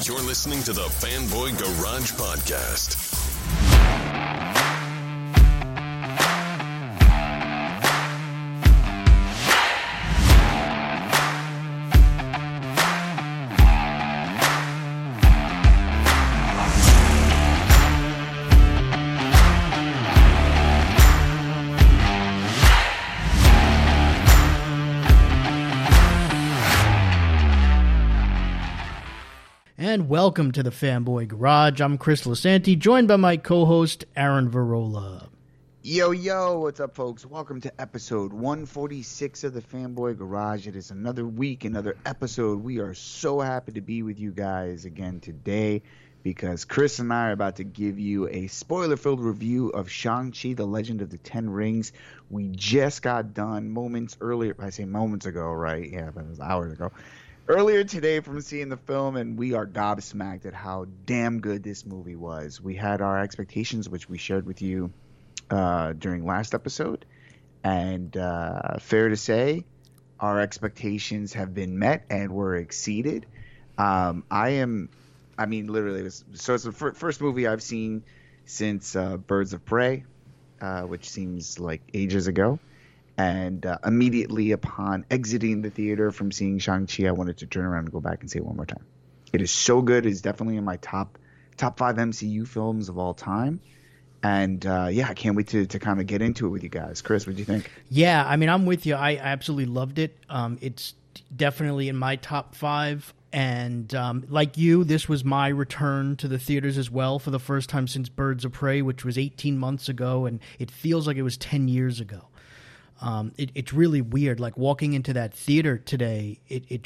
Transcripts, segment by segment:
You're listening to the Fanboy Garage Podcast. And welcome to the Fanboy Garage. I'm Chris Lasanti, joined by my co-host, Aaron Varola. Yo, what's up, folks? Welcome to episode 146 of the Fanboy Garage. It is another week, another episode. We are so happy to be with you guys again today because Chris and I are about to give you a spoiler-filled review of Shang-Chi, The Legend of the Ten Rings. We just got done moments earlier. I say moments ago, right? Yeah, but it was hours ago. Earlier today from seeing the film, and we are gobsmacked at how damn good this movie was. We had our expectations, which we shared with you during last episode, and fair to say, our expectations have been met and were exceeded. Literally, it's the first movie I've seen since Birds of Prey, which seems like ages ago. And immediately upon exiting the theater from seeing Shang-Chi, I wanted to turn around and go back and see it one more time. It is so good. It's definitely in my top 5 MCU films of all time. And I can't wait to kind of get into it with you guys. Chris, what do you think? Yeah, I mean, I'm with you. I absolutely loved it. It's definitely in my top 5. And like you, this was my return to the theaters as well for the first time since Birds of Prey, which was 18 months ago. And it feels like it was 10 years ago. It's really weird. Like walking into that theater today, it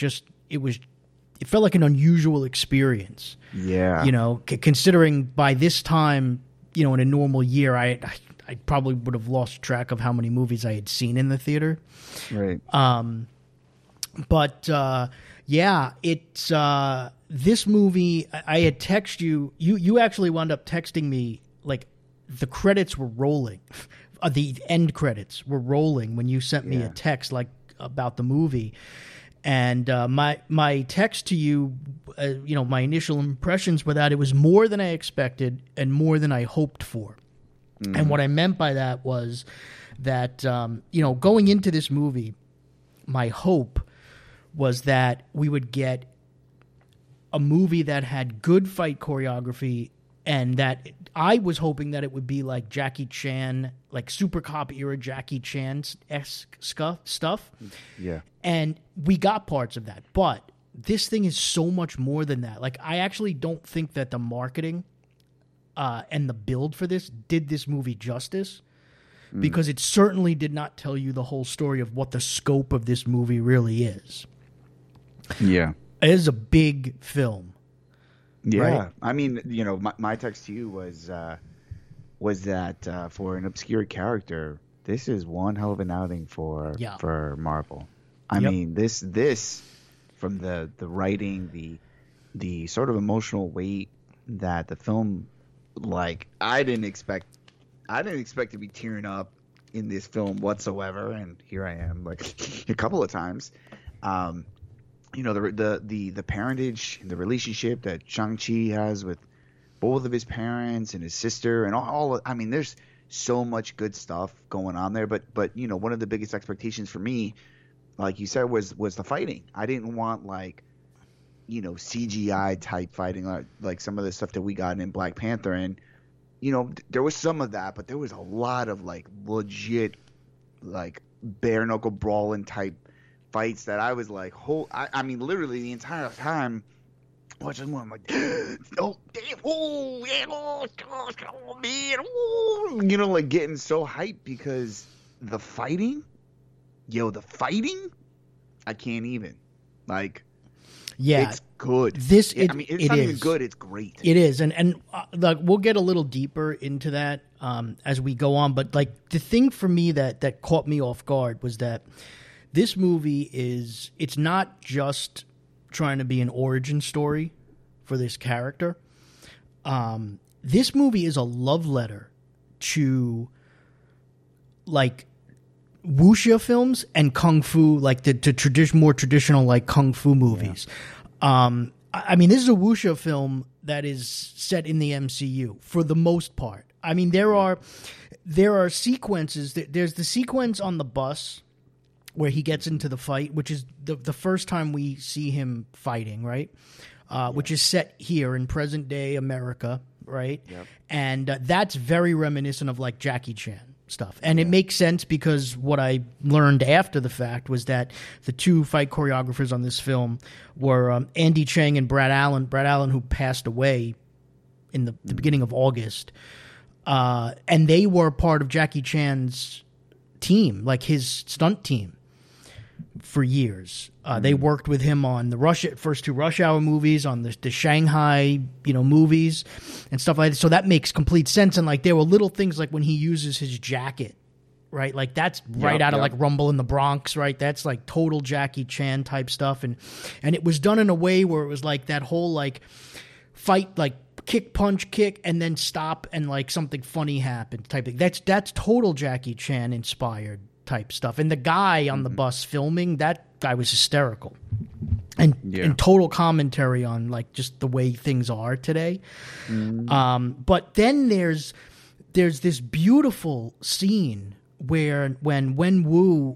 felt like an unusual experience. Yeah. You know, considering by this time, you know, in a normal year, I probably would have lost track of how many movies I had seen in the theater. Right. It's this movie. I had texted you. You actually wound up texting me like the credits were rolling. The end credits were rolling when you sent me a text like about the movie, and my text to you, my initial impressions were that it was more than I expected and more than I hoped for. And what I meant by that was that going into this movie, my hope was that we would get a movie that had good fight choreography. And that I was hoping that it would be like Jackie Chan, like Super Cop era Jackie Chan-esque stuff. Yeah. And we got parts of that. But this thing is so much more than that. Like, I actually don't think that the marketing and the build for this did this movie justice. Because it certainly did not tell you the whole story of what the scope of this movie really is. Yeah. It is a big film. Yeah, right? I mean, my text to you was that for an obscure character, this is one hell of an outing for Marvel. I mean, this from the writing, the sort of emotional weight that the film, like, I didn't expect to be tearing up in this film whatsoever, and here I am, like a couple of times. The parentage, the relationship that Shang-Chi has with both of his parents and his sister and all I mean, there's so much good stuff going on there. But one of the biggest expectations for me, like you said, was the fighting. I didn't want CGI type fighting like some of the stuff that we got in Black Panther. And, there was some of that, but there was a lot of like legit, like bare knuckle brawling type fights that I was like, I mean, literally the entire time watching one, I'm like, oh, damn, oh, yeah, oh, man, oh, like getting so hyped because the fighting, I can't even, like, it's good. It's not even good, it's great. It is, and like we'll get a little deeper into that as we go on, but like the thing for me that caught me off guard was that this movie it's not just trying to be an origin story for this character. This movie is a love letter to like wuxia films and kung fu, like the more traditional like kung fu movies. I mean, this is a wuxia film that is set in the MCU for the most part. I mean, there are sequences. There's the sequence on the bus where he gets into the fight, which is the first time we see him fighting, right? Which is set here in present day America, right? Yep. And that's very reminiscent of like Jackie Chan stuff. And it makes sense because what I learned after the fact was that the two fight choreographers on this film were Andy Chang and Brad Allen. Brad Allen, who passed away in the beginning of August. And they were part of Jackie Chan's team, like his stunt team, for years. They worked with him on the first two Rush Hour movies, on the Shanghai, movies and stuff like that. So that makes complete sense. And like there were little things like when he uses his jacket, right? Like that's right out of like Rumble in the Bronx, right? That's like total Jackie Chan type stuff. And it was done in a way where it was like that whole like fight, like kick, punch, kick, and then stop and like something funny happened type thing. That's total Jackie Chan inspired type stuff. And the guy on the bus filming, that guy was hysterical. And total commentary on like just the way things are today. But then there's this beautiful scene where when Wenwu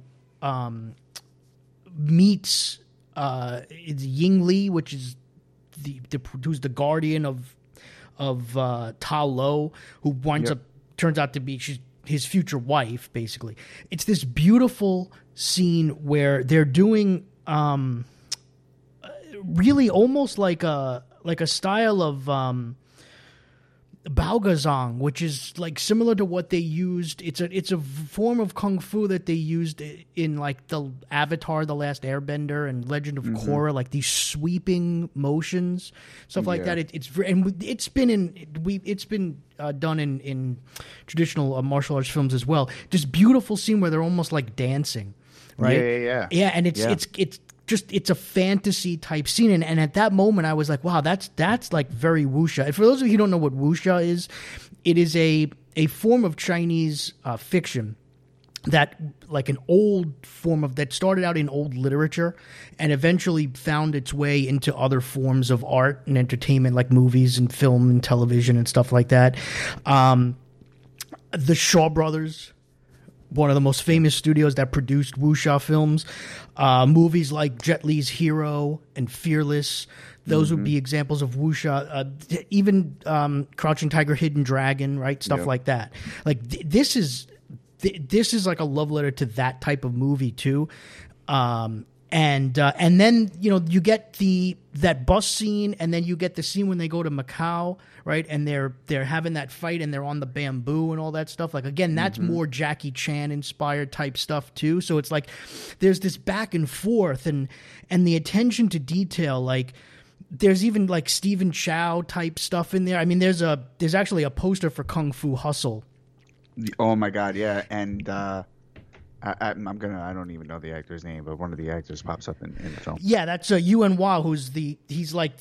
meets Ying Li, which is who's the guardian of Ta Lo, who turns out to be his future wife, basically. It's this beautiful scene where they're doing really almost like a style of Baogazhang, which is like similar to what they used. It's a form of kung fu that they used in like the Avatar, The Last Airbender, and Legend of Korra, like these sweeping motions, stuff like that. It's been done in traditional martial arts films as well. This beautiful scene where they're almost like dancing, right? Yeah, and it's a fantasy type scene, and at that moment I was like, wow, that's like very wuxia. And for those of you who don't know what wuxia is, it is a form of Chinese fiction that like an old form of that started out in old literature and eventually found its way into other forms of art and entertainment like movies and film and television and stuff like that. The Shaw Brothers, one of the most famous studios that produced wuxia films, movies like Jet Li's Hero and Fearless, those would be examples of wuxia. Even Crouching Tiger, Hidden Dragon, right? Stuff like that. Like this is like a love letter to that type of movie too. And then you get that bus scene, and then you get the scene when they go to Macau, right? And they're having that fight, and they're on the bamboo and all that stuff. Like again, that's more Jackie Chan inspired type stuff too. So it's like there's this back and forth, and the attention to detail. Like there's even like Stephen Chow type stuff in there. I mean, there's actually a poster for Kung Fu Hustle. Oh my God, yeah, and. I don't even know the actor's name, but one of the actors pops up in the film. Yeah, that's Yuan Wah, he's like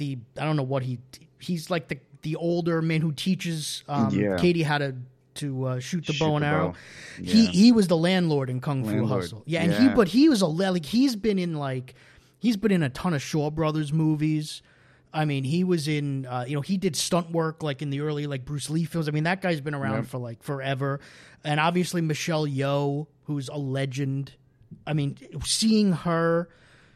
he's like the older man who teaches Katie how to shoot the bow and arrow. Yeah. He was the landlord in Kung Fu Hustle. Yeah, and he was he's been in a ton of Shaw Brothers movies. I mean, he was in, he did stunt work like in the early like Bruce Lee films. I mean, that guy's been around for like forever. And obviously Michelle Yeoh, who's a legend. I mean, seeing her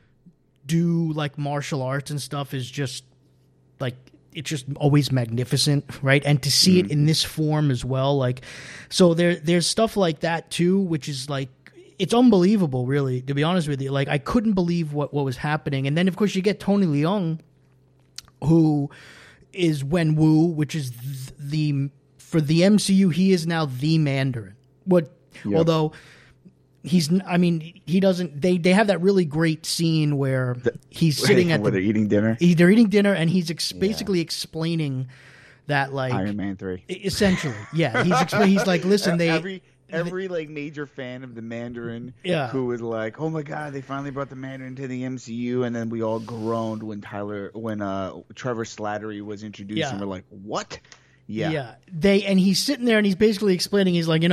do like martial arts and stuff is just like, it's just always magnificent, right? And to see it in this form as well, like, so there's stuff like that too, which is like, it's unbelievable, really, to be honest with you. Like, I couldn't believe what was happening. And then, of course, you get Tony Leung, who is Wenwu, which is for the MCU, he is now the Mandarin. Although he doesn't. They have that really great scene where he's sitting where they're eating dinner. They're eating dinner, and he's basically explaining that like Iron Man 3. Essentially, yeah. He's like, listen, Every like major fan of the Mandarin who was like, oh my God, they finally brought the Mandarin to the MCU, and then we all groaned when Trevor Slattery was introduced, and we're like, what? Yeah. He's sitting there and he's basically explaining, he's like,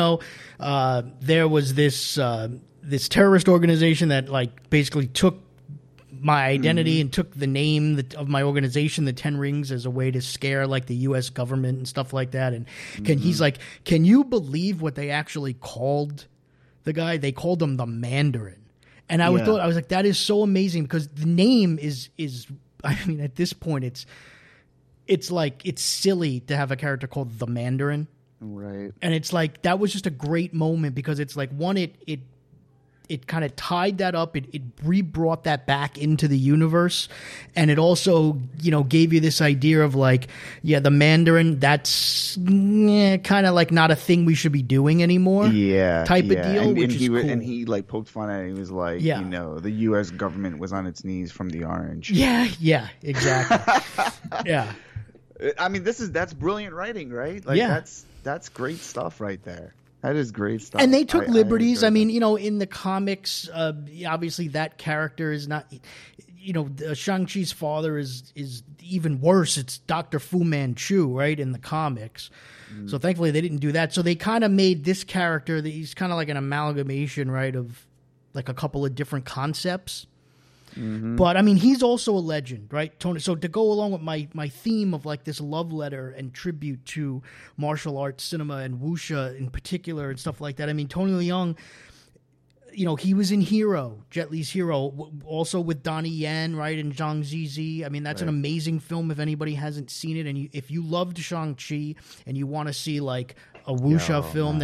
there was this terrorist organization that like basically took my identity and took the name of my organization, the Ten Rings, as a way to scare like the U.S. government and stuff like that. And he's like, can you believe what they actually called the guy? They called him the Mandarin. And I was like, that is so amazing, because the name is I mean, at this point, it's like, it's silly to have a character called the Mandarin. Right. And it's like, that was just a great moment, because it's like, one, it kind of tied that up. It re-brought that back into the universe. And it also, gave you this idea of like, yeah, the Mandarin, that's kind of like not a thing we should be doing anymore. Yeah. Type of deal, and, which is cool. And he like poked fun at it. He was like, the U.S. government was on its knees from the orange. Yeah, exactly. Yeah. I mean, that's brilliant writing, right? Like, that's great stuff right there. That is great stuff. And they took liberties. I mean, in the comics, obviously that character is not, Shang-Chi's father is even worse. It's Dr. Fu Manchu, right, in the comics. So thankfully they didn't do that. So they kind of made this character, that he's kind of like an amalgamation, right, of like a couple of different concepts. But I mean, he's also a legend, right, Tony? So to go along with my theme of like this love letter and tribute to martial arts cinema and wuxia in particular and stuff like that. I mean, Tony Leung, he was in Hero, Jet Li's Hero, also with Donnie Yen, right, and Zhang Ziyi. I mean, that's an amazing film if anybody hasn't seen it. And if you loved Shang-Chi and you want to see like a wuxia film,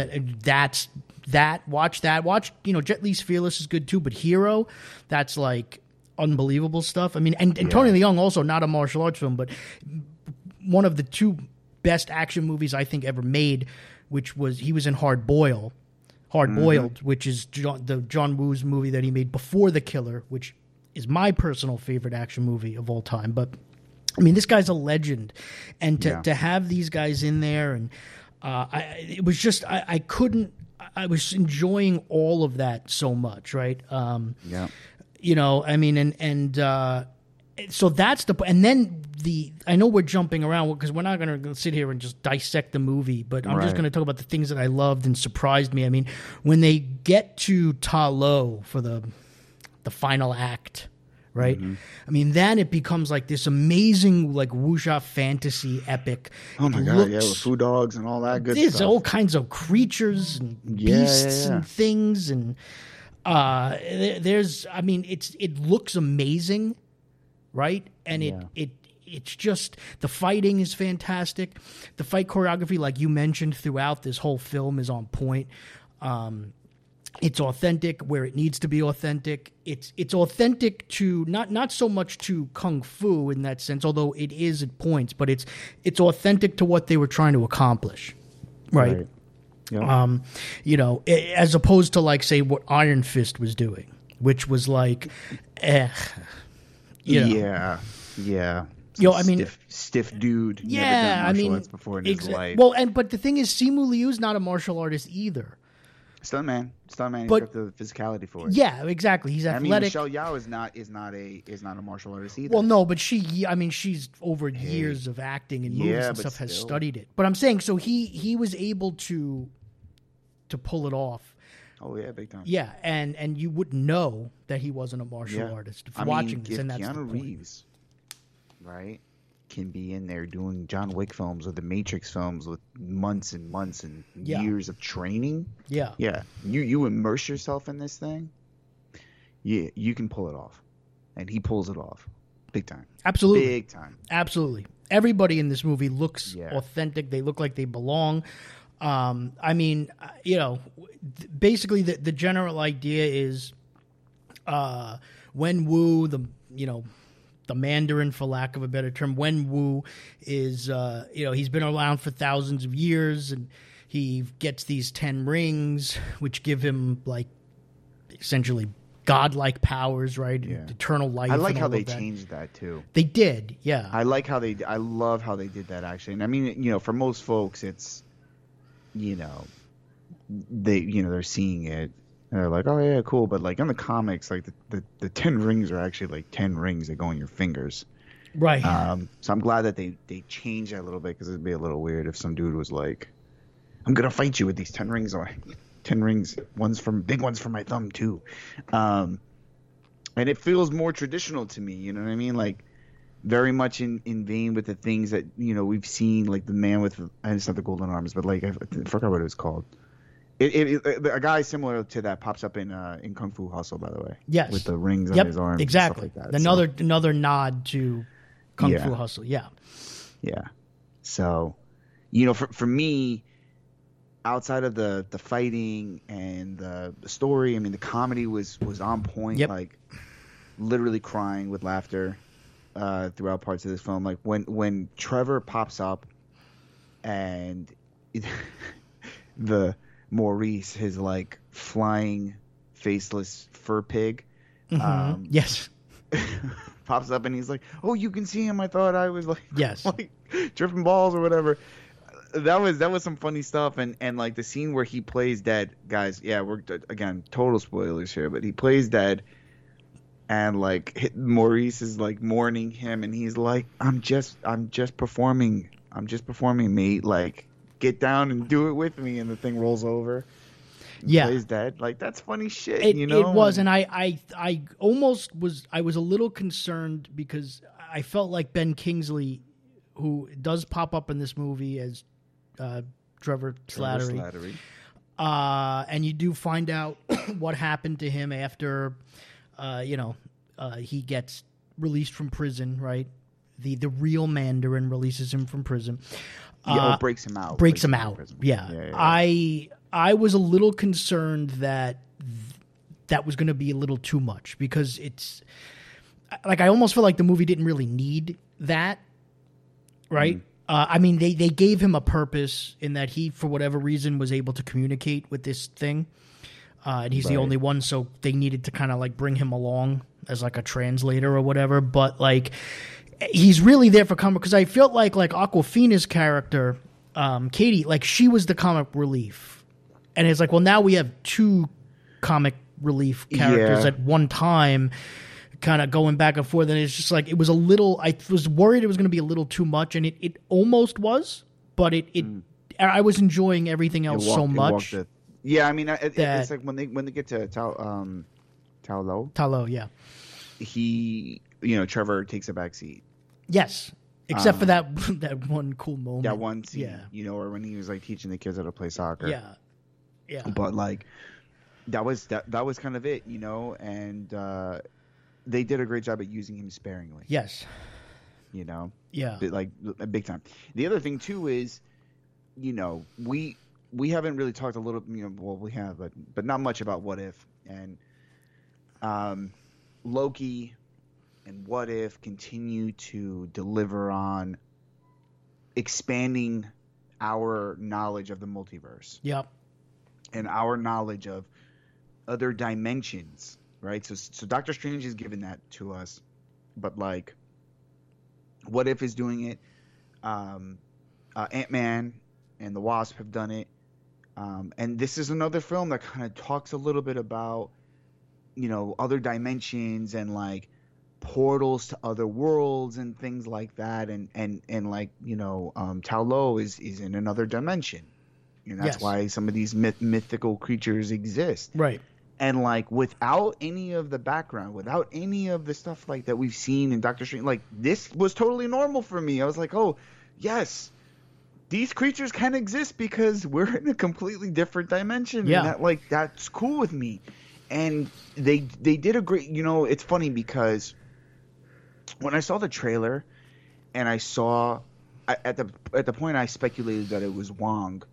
watch that. Watch, Jet Li's Fearless is good too, but Hero, that's like unbelievable stuff. I mean, and Tony Leung, also not a martial arts film, but one of the two best action movies I think ever made, which was, he was in Hard Boiled, which is John Woo's movie that he made before The Killer, which is my personal favorite action movie of all time. But I mean, this guy's a legend, and to have these guys in there, and it was just, I was enjoying all of that so much, right? I mean, so that's and then I know we're jumping around because we're not going to sit here and just dissect the movie, but I'm just going to talk about the things that I loved and surprised me. I mean, when they get to Ta Lo for the final act, right? I mean, then it becomes like this amazing, like, wuxia fantasy epic. Oh my God, with food dogs and all that good stuff. There's all kinds of creatures and beasts and things, and I mean, it looks amazing, right? And it's just, the fighting is fantastic. The fight choreography, like you mentioned, throughout this whole film is on point. It's authentic where it needs to be authentic. It's authentic to not so much to kung fu in that sense, although it is at points, but it's authentic to what they were trying to accomplish, right? Yep. As opposed to, like, say, what Iron Fist was doing, which was like, Yeah. I mean, stiff dude. Yeah, never done martial arts before in his life. Well, but the thing is, Simu Liu's not a martial artist either. Stuntman. But, He's got the physicality for it. Yeah, exactly. He's athletic. I mean, Michelle Yeoh is not a martial artist either. Well, no, but she's over years of acting and movies and stuff, has studied it. But I'm saying, so he was able to pull it off. Oh yeah, big time. Yeah, and you wouldn't know that he wasn't a martial artist watching this, and that's Keanu the point. Reeves, right, can be in there doing John Wick films or the Matrix films with months and months and years of training. Yeah. You immerse yourself in this thing. Yeah, you can pull it off, and he pulls it off, big time. Absolutely, big time. Absolutely. Everybody in this movie looks authentic. They look like they belong. I mean, basically the general idea is, Wen Wu, the Mandarin, for lack of a better term, Wen Wu is, he's been around for thousands of years, and he gets these 10 rings, which give him, like, essentially godlike powers, right? Yeah. Eternal life. I like how they changed that too. They did, yeah. I love how they did that, actually. And I mean, for most folks, it's, they're seeing it and they're like, oh yeah, cool. But like in the comics, like the 10 rings are actually like 10 rings that go on your fingers. Right. So I'm glad that they changed that a little bit, because it'd be a little weird if some dude was like, I'm going to fight you with these 10 rings on. 10 rings, big ones for my thumb too. And it feels more traditional to me, you know what I mean? Like, very much in vein with the things that, you know, we've seen, like the man with, and it's not the golden arms, but like, I forgot what it was called. A guy similar to that pops up in Kung Fu Hustle, by the way. Yes. With the rings on his arms. Exactly. And stuff like that. Another nod to Kung Fu Hustle. Yeah. Yeah. So, you know, for me, outside of the fighting and the story, I mean, the comedy was on point. Yep. Like, literally crying with laughter throughout parts of this film. Like, when Trevor pops up and the Maurice, his like flying faceless fur pig, yes, pops up and he's like, "Oh, you can see him. I thought I was like, yes, like tripping balls or whatever." That was some funny stuff, and like the scene where he plays dead, guys. Yeah, we're again total spoilers here, but he plays dead, and like Maurice is like mourning him, and he's like, I'm just performing, mate. Like, get down and do it with me. And the thing rolls over. Yeah, plays dead. Like, that's funny shit. You know, it was, and I almost was. I was a little concerned because I felt like Ben Kingsley, who does pop up in this movie as Trevor Slattery. And you do find out what happened to him after, he gets released from prison, right? The real Mandarin releases him from prison. Breaks him out. Breaks him out. Yeah. I was a little concerned that was going to be a little too much because it's like I almost feel like the movie didn't really need that, right? I mean, they gave him a purpose in that he, for whatever reason, was able to communicate with this thing, and he's the only one, so they needed to kind of like bring him along as like a translator or whatever. But like, he's really there for comic because I felt like Awkwafina's character, Katie, like she was the comic relief, and it's like, well, now we have two comic relief characters at one time, kind of going back and forth, and it's just like it was a little. I was worried it was going to be a little too much, and it almost was, but I was enjoying everything else so much. Yeah, I mean, it's like when they get to Ta Lo, yeah, Trevor takes a back seat. Yes, except for that one cool moment. That one scene, or when he was like teaching the kids how to play soccer. Yeah. But like, that was kind of it, and they did a great job at using him sparingly. Yes. Yeah. Like big time. The other thing too is, we haven't really talked a little, well, we have, but not much about What If, and Loki and What If continue to deliver on expanding our knowledge of the multiverse. Yep. And our knowledge of other dimensions, right? So Doctor Strange has given that to us, but like, What If is doing it. Ant-Man and the Wasp have done it. And this is another film that kind of talks a little bit about, other dimensions and like portals to other worlds and things like that. And like, Ta Lo is in another dimension. And that's why some of these mythical creatures exist. Right. And like, without any of the background, without any of the stuff like that we've seen in Doctor Strange, like, this was totally normal for me. I was like, oh, yes, these creatures can exist because we're in a completely different dimension. Yeah. And that's cool with me. And they did a great, it's funny because when I saw the trailer and I saw at the point I speculated that it was Wong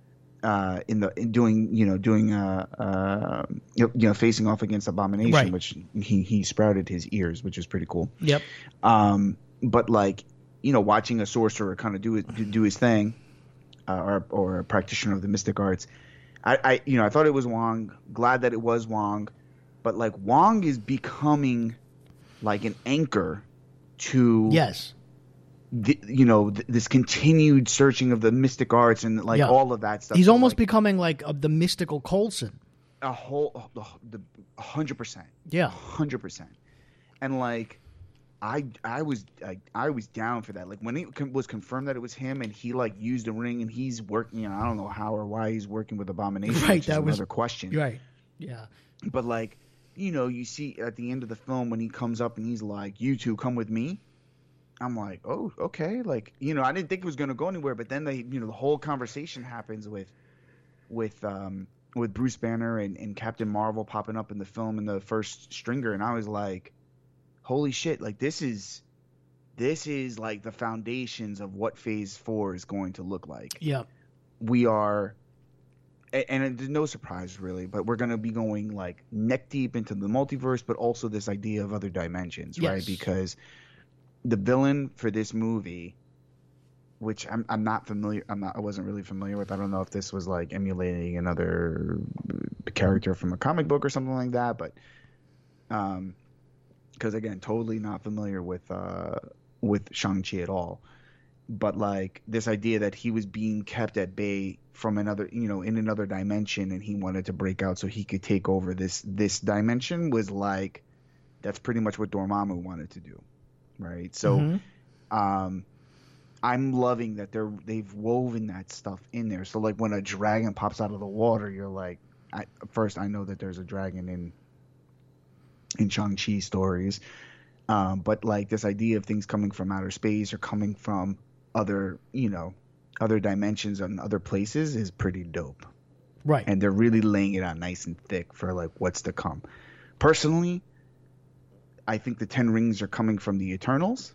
facing off against Abomination, right. which he sprouted his ears, which is pretty cool. Yep. But like, watching a sorcerer kind of do his thing, or a practitioner of the mystic arts, I thought it was Wong. Glad that it was Wong, but like, Wong is becoming like an anchor to this continued searching of the mystic arts and like all of that stuff. He's almost becoming like the mystical Coulson. 100%. Yeah, 100%. And like, I was down for that. Like, when it was confirmed that it was him and he like used the ring and he's working, I don't know how or why he's working with Abomination. Right, which is another question. Right. Yeah. But like, you see at the end of the film when he comes up and he's like, "You two come with me." I'm like, "Oh, okay." Like, I didn't think it was gonna go anywhere, but then the whole conversation happens with Bruce Banner and Captain Marvel popping up in the film in the first stringer, and I was like, "Holy shit!" Like, this is like the foundations of what Phase 4 is going to look like. Yeah. We are, and there's no surprise really, but we're going to be going like neck deep into the multiverse, but also this idea of other dimensions, right? Yes. Because the villain for this movie, which I'm not familiar, I wasn't really familiar with. I don't know if this was like emulating another character from a comic book or something like that, but because again, totally not familiar with Shang-Chi at all. But like this idea that he was being kept at bay from another, in another dimension, and he wanted to break out so he could take over this dimension, was like, that's pretty much what Dormammu wanted to do, right? So, I'm loving that they've woven that stuff in there. So like when a dragon pops out of the water, you're like, first I know that there's a dragon in Shang-Chi stories, but like this idea of things coming from outer space or coming from other dimensions and other places is pretty dope. Right. And they're really laying it out nice and thick for like what's to come. Personally, I think the 10 rings are coming from the Eternals.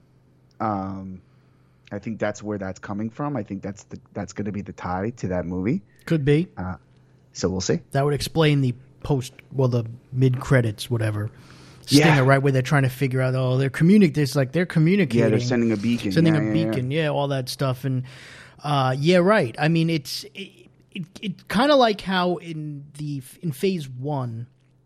I think that's where that's coming from. I think that's going to be the tie to that movie. Could be. So we'll see. That would explain the the mid-credits, whatever. Stinger, right, where they're trying to figure out, they're communicating. Yeah, they're sending a beacon. Yeah, all that stuff. And right. I mean, it's kind of like how in Phase 1,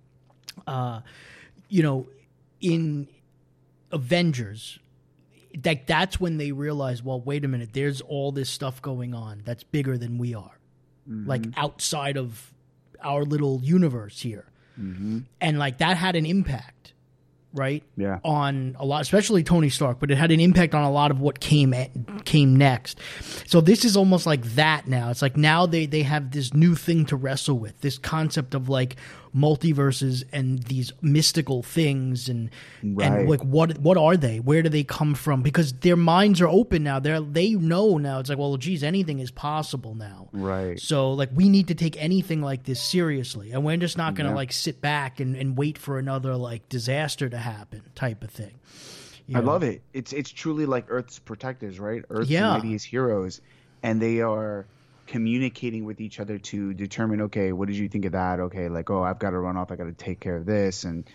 in Avengers, that's when they realize, well, wait a minute, there's all this stuff going on that's bigger than we are, like outside of our little universe here. And like that had an impact, right? Yeah. On a lot, especially Tony Stark, but it had an impact on a lot of what came next. So this is almost like that now. It's like now they have this new thing to wrestle with, this concept of like multiverses and these mystical things and like what are they? Where do they come from? Because their minds are open now. They know now. It's like, well, geez, anything is possible now. Right. So like we need to take anything like this seriously, and we're just not going to like sit back and wait for another like disaster to happen type of thing. I love it. It's truly like Earth's protectors, right? Earth's mightiest heroes, and they are communicating with each other to determine, okay, what did you think of that? Okay, like, I've got to run off. I got to take care of this, and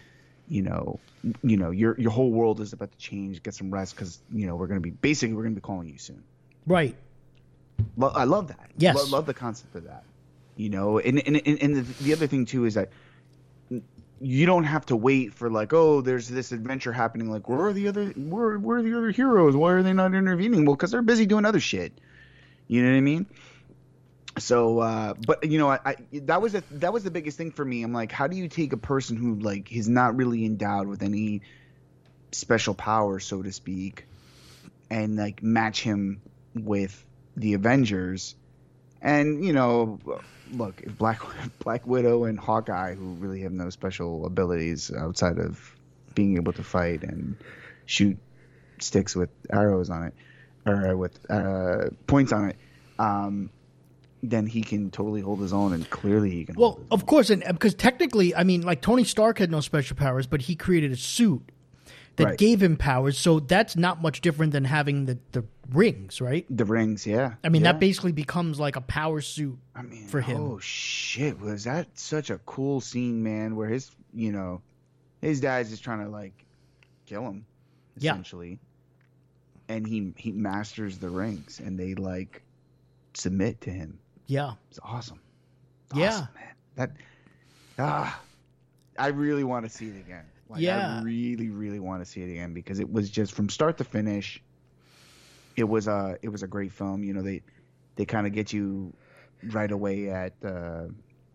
your whole world is about to change. Get some rest because we're going to be calling you soon. Right. Well, I love that. Yes. Love the concept of that. And the other thing too is that you don't have to wait for like, there's this adventure happening. Like, where are the other heroes? Why are they not intervening? Well, because they're busy doing other shit. You know what I mean? So, but that was the biggest thing for me. I'm like, how do you take a person who like is not really endowed with any special power, so to speak, and like match him with the Avengers? And look, if Black Widow and Hawkeye, who really have no special abilities outside of being able to fight and shoot sticks with arrows on it, or with points on it, then he can totally hold his own, and clearly he can. Well, of course, and because technically, I mean, like Tony Stark had no special powers, but he created a suit that gave him powers. So that's not much different than having the rings, right? The rings, yeah. I mean, that basically becomes like a power suit for him. Oh shit, was that such a cool scene, man? Where his dad's just trying to like kill him, essentially, and he masters the rings, and they like submit to him. Yeah, it's awesome. Yeah, man. I really want to see it again. Like, I really, really want to see it again because it was just from start to finish. It was a great film. They kind of get you right away at the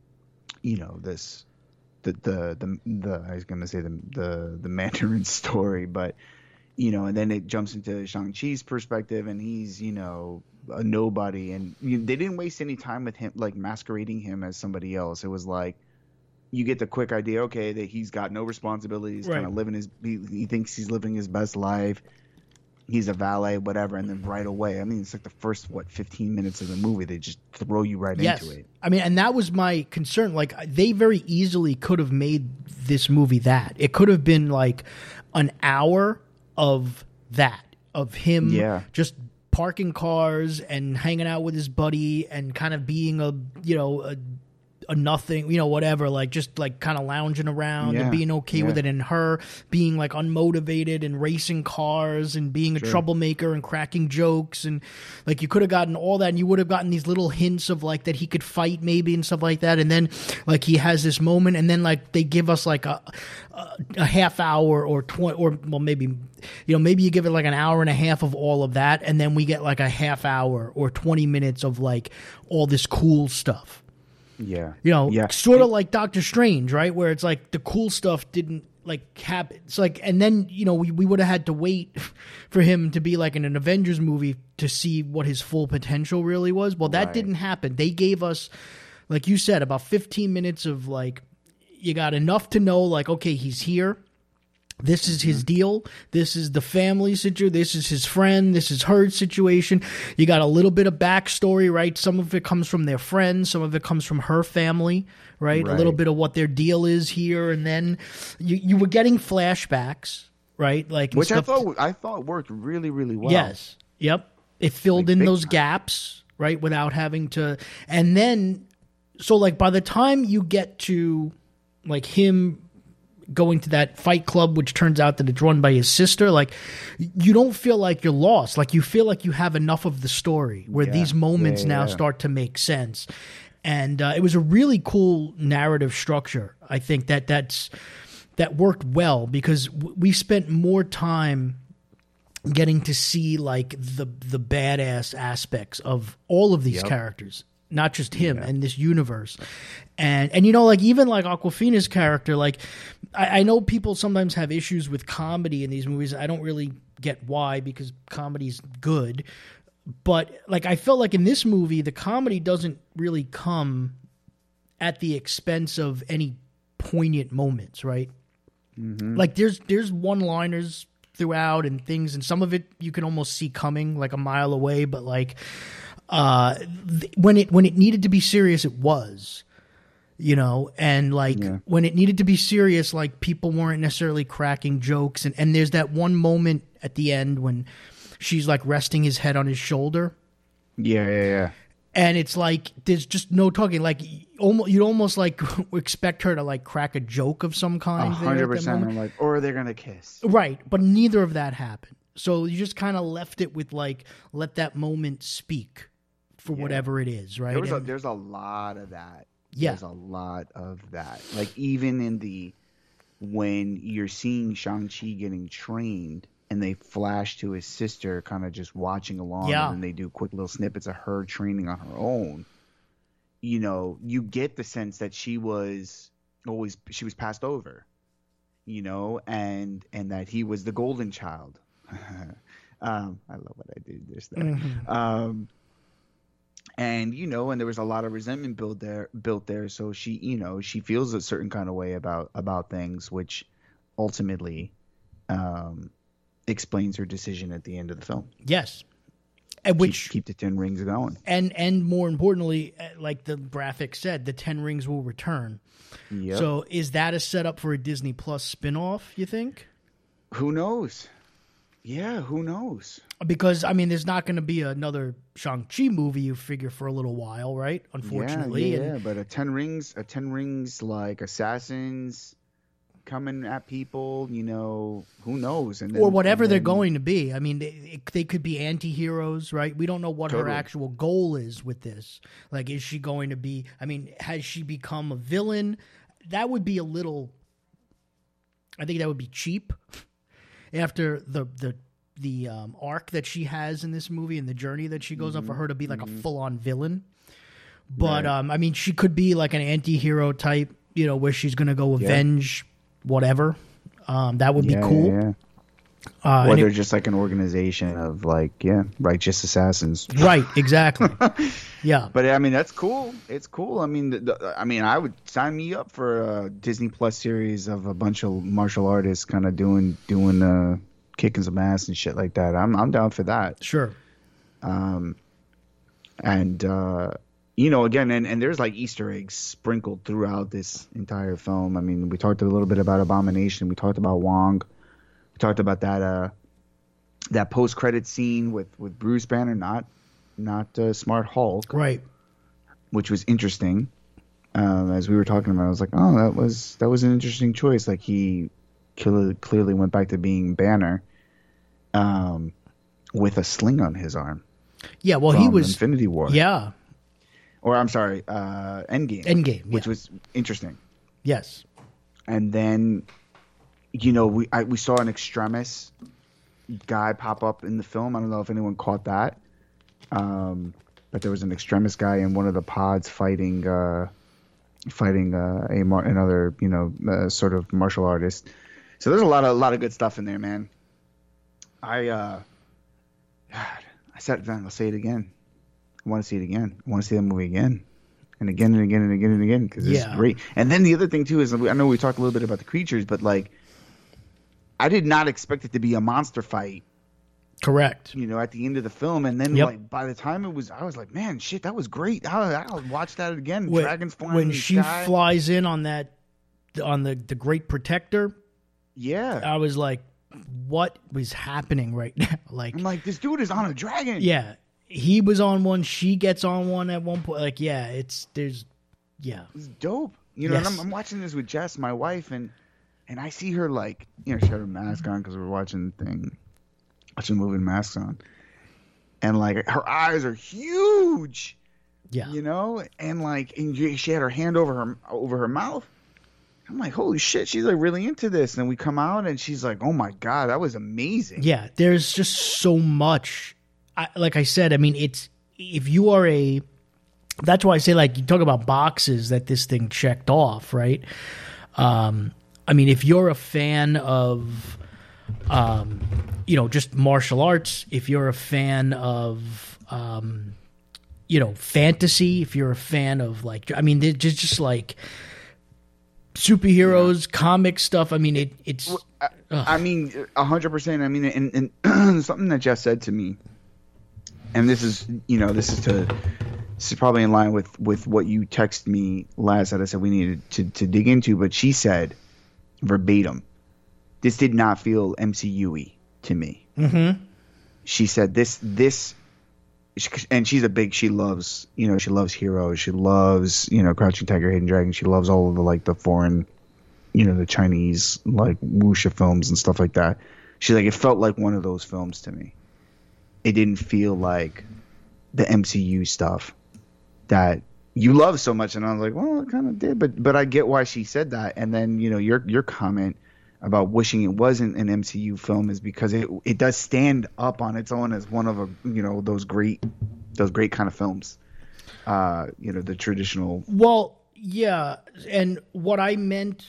I was gonna say the Mandarin story, but and then it jumps into Shang-Chi's perspective, and he's a nobody, and they didn't waste any time with him like masquerading him as somebody else. It was like, you get the quick idea, okay, that he's got no responsibilities, Right. kind of living he thinks he's living his best life. He's a valet, whatever, and then right away, I mean, it's like the first 15 minutes of the movie, they just throw you right into it. I mean, and that was my concern. Like, they very easily could have made this movie that. It could have been like an hour of that, of him just parking cars and hanging out with his buddy and kind of being a nothing, whatever, like just like kind of lounging around and being okay with it, and her being like unmotivated and racing cars and being a troublemaker and cracking jokes, and like you could have gotten all that, and you would have gotten these little hints of like that he could fight maybe and stuff like that, and then like he has this moment, and then like they give us like a half hour or 20, or well maybe maybe you give it like an hour and a half of all of that, and then we get like a half hour or 20 minutes of like all this cool stuff. Sort of like Doctor Strange, right? Where it's like the cool stuff didn't like happen. It's like, and then we would have had to wait for him to be like in an Avengers movie to see what his full potential really was. Well, that didn't happen. They gave us, like you said, about 15 minutes of like, you got enough to know like, okay, he's here. This is his deal. This is the family situation. This is his friend. This is her situation. You got a little bit of backstory, right? Some of it comes from their friends. Some of it comes from her family, right? A little bit of what their deal is here. And then you were getting flashbacks, right? Like, which I thought worked really, really well. Yes. Yep. It filled in those gaps, right? Without having to. And then, so like by the time you get to like him going to that fight club, which turns out that it's run by his sister, like you don't feel like you're lost. Like you feel like you have enough of the story where these moments now start to make sense. And it was a really cool narrative structure. I think that worked well because we spent more time getting to see like the badass aspects of all of these characters, not just him and this universe. And like even like Awkwafina's character, like I know people sometimes have issues with comedy in these movies. I don't really get why, because comedy's good. But like I felt like in this movie, the comedy doesn't really come at the expense of any poignant moments, right? Mm-hmm. Like there's one-liners throughout and things, and some of it you can almost see coming like a mile away, but like when it needed to be serious, it was, and like when it needed to be serious, like people weren't necessarily cracking jokes, and there's that one moment at the end when she's like resting his head on his shoulder. Yeah. And it's like there's just no talking. Like you'd almost like expect her to like crack a joke of some kind. 100%. I'm like, or they're gonna kiss, right? But neither of that happened. So you just kind of left it with like, let that moment speak for whatever it is, right? There's a lot of that. Yeah. There's a lot of that. Like even in when you're seeing Shang-Chi getting trained and they flash to his sister kind of just watching along, and then they do quick little snippets of her training on her own, you get the sense that she was passed over, and that he was the golden child. I love what I did just there. Mm-hmm. And there was a lot of resentment built there. So she feels a certain kind of way about things, which ultimately explains her decision at the end of the film. Yes, and which keep the 10 rings going. And more importantly, like the graphic said, the 10 rings will return. Yep. So is that a setup for a Disney Plus spinoff, you think? Who knows? Yeah, who knows? Because, I mean, there's not going to be another Shang-Chi movie, you figure, for a little while, right? Unfortunately. Yeah, but a 10 rings like assassins coming at people, who knows? And then, or whatever they're going to be. I mean, they could be anti-heroes, right? We don't know what her actual goal is with this. Like, is she going to be, I mean, has she become a villain? That would be I think that would be cheap. After the arc that she has in this movie and the journey that she goes on, for her to be like a full-on villain. But, I mean, she could be like an anti-hero type, where she's going to go avenge whatever. That would be cool. Or and they're just like an organization of righteous assassins. right, exactly. Yeah. But I mean, that's cool. It's cool. I mean, I would sign me up for a Disney Plus series of a bunch of martial artists kind of doing kicking some ass and shit like that. I'm down for that. Sure. Again, and there's like Easter eggs sprinkled throughout this entire film. I mean, we talked a little bit about Abomination. We talked about Wong. We talked about that post-credit scene with Bruce Banner, not Smart Hulk, Right. which was interesting. As we were talking about, I was like, oh, that was an interesting choice. Like he clearly went back to being Banner, with a sling on his arm. Yeah. Well, he was Infinity War. Yeah. Or I'm sorry, Endgame. Endgame, which yeah. was interesting. Yes. And then, we saw an extremis guy pop up in the film. I don't know if anyone caught that, but there was an extremis guy in one of the pods fighting another sort of martial artist. So there's a lot of good stuff in there, man. I sat down. I'll say it again. I want to see it again. I want to see that movie again. And again and again and again and again, because it's great. And then the other thing too is, I know we talked a little bit about the creatures, but like, I did not expect it to be a monster fight. Correct. At the end of the film, and then like by the time I was like, man, shit, that was great. I'll watch that again. Dragons flying when in the she sky. flies in on the Great Protector. Yeah, I was like, what was happening right now? Like, I'm like, this dude is on a dragon. Yeah. He was on one. She gets on one at one point. Like, yeah, it's dope. Yes. And I'm watching this with Jess, my wife, and I see her like, she had her mask on because we were watching the movie with masks on, and like her eyes are huge. Yeah. And like, and she had her hand over her mouth. I'm like, holy shit, she's like really into this. And we come out and she's like, oh my God, that was amazing. Yeah, there's just so much. Like I said, I mean, that's why I say, like, you talk about boxes that this thing checked off, right? I mean, if you're a fan of, just martial arts, if you're a fan of, fantasy, if you're a fan of, like, I mean, they're just like superheroes, comic stuff. I mean, it's. I mean, 100%. I mean, and something that Jess said to me, and this is probably in line with what you texted me last that I said we needed to dig into, but she said verbatim, this did not feel MCU-y to me. Mm-hmm. She said this, and she loves Hero, she loves, Crouching Tiger, Hidden Dragon, she loves all of the, like, the foreign, the Chinese, like, wuxia films and stuff like that. She's like, it felt like one of those films to me. It didn't feel like the MCU stuff that you love so much. And I was like, well, it kind of did, but I get why she said that. And then, your comment about wishing it wasn't an MCU film is because it does stand up on its own as one of those great kind of films. The traditional. Well, yeah. And what I meant,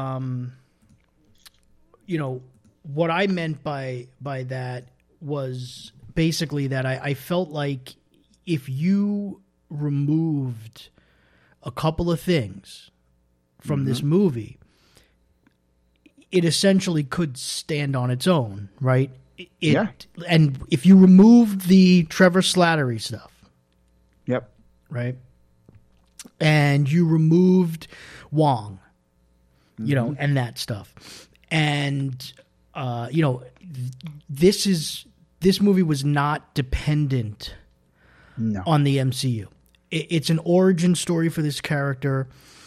what I meant by that was basically that I felt like if you removed a couple of things from this movie, it essentially could stand on its own, right? Yeah. And if you removed the Trevor Slattery stuff, yep, right, and you removed Wong, and that stuff, and this movie was not dependent on the MCU. It's an origin story for this character.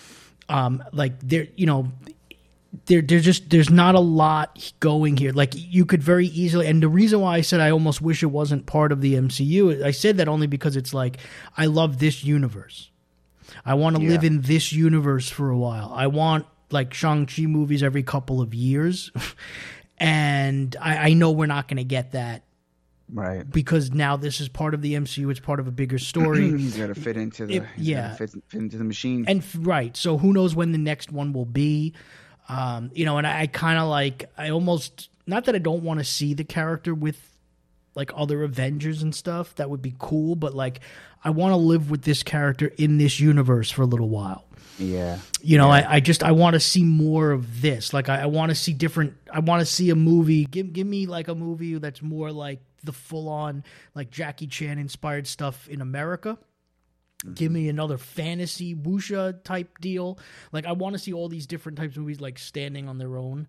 There's not a lot going here. Like, you could very easily, and the reason why I said I almost wish it wasn't part of the MCU, I said that only because it's like, I love this universe. I want to live in this universe for a while. I want, like, Shang-Chi movies every couple of years. And I know we're not going to get that. Right. Because now this is part of the MCU. It's part of a bigger story. He's got to fit into the fit into the machine. And right. So who knows when the next one will be? And I kind of like, I almost not that I don't want to see the character with like other Avengers and stuff. That would be cool, but like I want to live with this character in this universe for a little while. Yeah. You know, I want to see more of this. Like I want to see different. I want to see a movie. Give me like a movie that's more like the full on like Jackie Chan inspired stuff in America. Give me another fantasy wuxia type deal. Like I want to see all these different types of movies like standing on their own.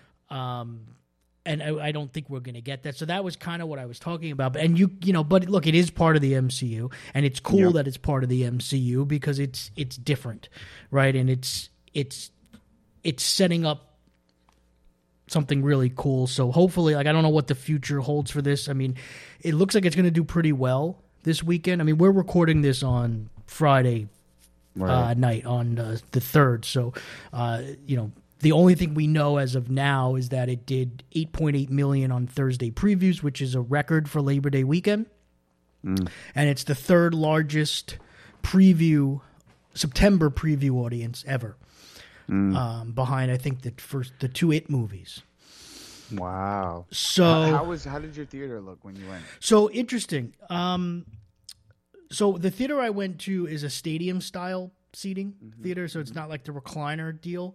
And I don't think we're going to get that. So that was kind of what I was talking about. And you know, but look, it is part of the MCU, and it's cool that it's part of the MCU because it's different, right? And it's setting up something really cool. So hopefully, like I don't know what the future holds for this. I mean, it looks like it's going to do pretty well this weekend. I mean, we're recording this on Friday night on the 3rd. So, you know, the only thing we know as of now is that it did 8.8 million on Thursday previews, which is a record for Labor Day weekend. And it's the 3rd largest September preview audience ever. Behind, I think, the 2 It movies. Wow. So how did your theater look when you went? So interesting. So the theater I went to is a stadium style seating theater, so it's not like the recliner deal.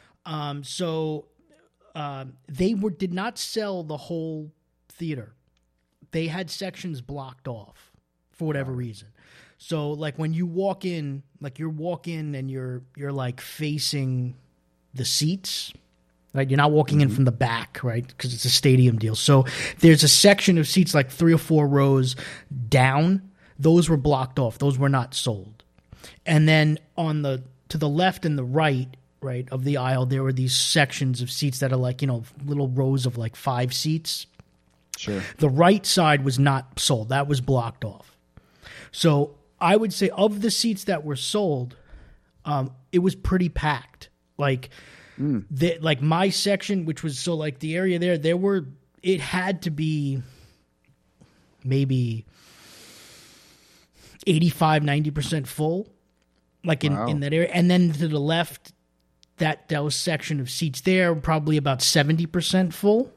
They did not sell the whole theater. They had sections blocked off for whatever reason. So like when you walk in, like you walk in and you're like facing the seats, right? You're not walking in from the back, right? Because it's a stadium deal. So there's a section of seats like 3 or 4 rows down. Those were blocked off. Those were not sold. And then to the left and the right of the aisle, there were these sections of seats that are like, you know, little rows of like 5 seats. Sure. The right side was not sold. That was blocked off. So I would say of the seats that were sold, it was pretty packed. Like, like my section, which was so like the area it had to be maybe 85-90% full, like in that area. And then to the left, that was section of seats there, probably about 70% full.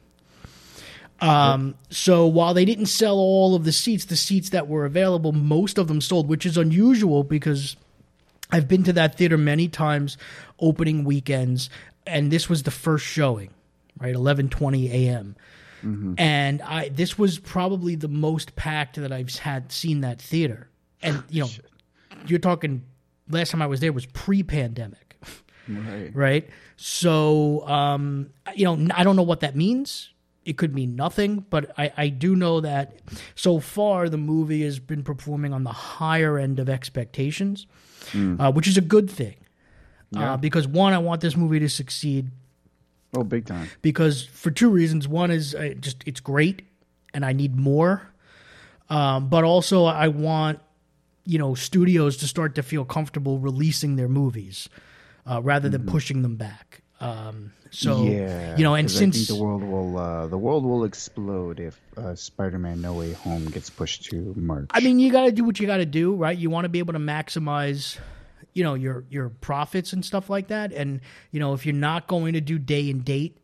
So while they didn't sell all of the seats that were available, most of them sold, which is unusual because I've been to that theater many times opening weekends, and this was the first showing, right? 11:20 a.m. And this was probably the most packed that I've seen that theater. And, you know, you're talking last time I was there was pre-pandemic. Right. So, you know, I don't know what that means. It could mean nothing, but I do know that so far the movie has been performing on the higher end of expectations, which is a good thing. Because one, I want this movie to succeed. Oh, big time. Because for 2 reasons. One is it's great and I need more. But also I want, you know, studios to start to feel comfortable releasing their movies. Rather than pushing them back, you know, and since I think the world will explode if Spider-Man: No Way Home gets pushed to March. I mean, you got to do what you got to do, right? You want to be able to maximize, you know, your profits and stuff like that. And you know, if you're not going to do day and date,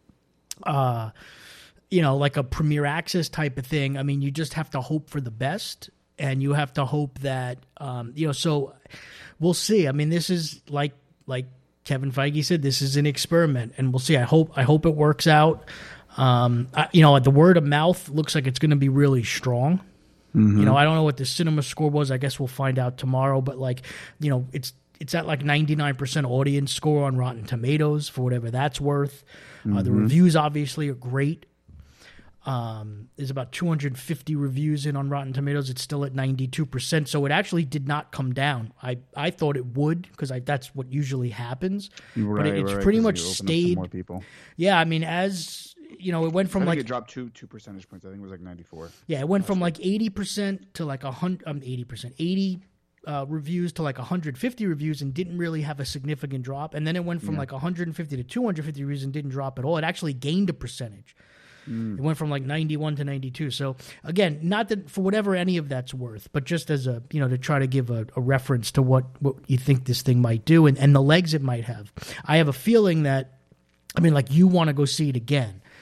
you know, like a premiere access type of thing, I mean, you just have to hope for the best, and you have to hope that, you know. So we'll see. I mean, this is like Kevin Feige said, this is an experiment, and we'll see. I hope it works out. You know, the word of mouth looks like it's going to be really strong. You know, I don't know what the cinema score was. I guess we'll find out tomorrow. But like, you know, it's at like 99% audience score on Rotten Tomatoes for whatever that's worth. The reviews obviously are great. There's about 250 reviews in on Rotten Tomatoes. It's still at 92%, so it actually did not come down. I thought it would because that's what usually happens, but it's pretty much stayed. More people. Yeah, I mean, as you know, it went from like it dropped 2 percentage points. I think it was like 94. Yeah, it went from like 80% to like 80 reviews to like 150 reviews and didn't really have a significant drop. And then it went from like 150 to 250 reviews and didn't drop at all. It actually gained a percentage. It went from like 91 to 92. So again, not that for whatever any of that's worth, but just as a, you know, to try to give a reference to what you think this thing might do and the legs it might have. I have a feeling that, I mean, like, you want to go see it again.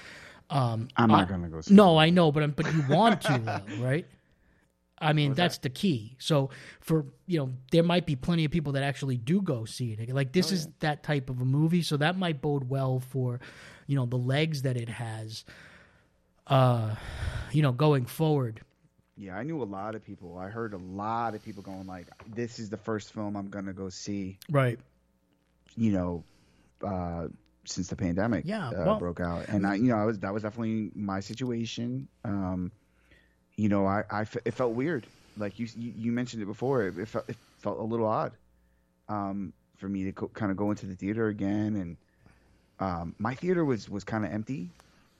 I'm not gonna go see. No, I know, but you want to, though, right? I mean, that's the key. So there might be plenty of people that actually do go see it. Like this is that type of a movie, so that might bode well for, the legs that it has, going forward. Yeah, I knew a lot of people. I heard a lot of people going like, "This is the first film I'm gonna go see." Right. Since the pandemic broke out, and that was definitely my situation. It felt weird. Like you mentioned it before. It felt a little odd for me to kind of go into the theater again, and my theater was kind of empty.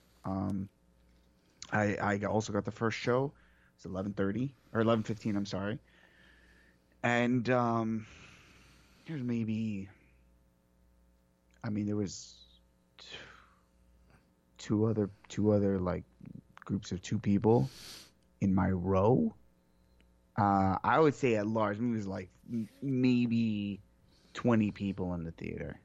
I also got the first show. It's 11:30 or 11:15. I'm sorry, and there's maybe. I mean, there was two other like groups of 2 people in my row. I would say at large, it was like maybe 20 people in the theater.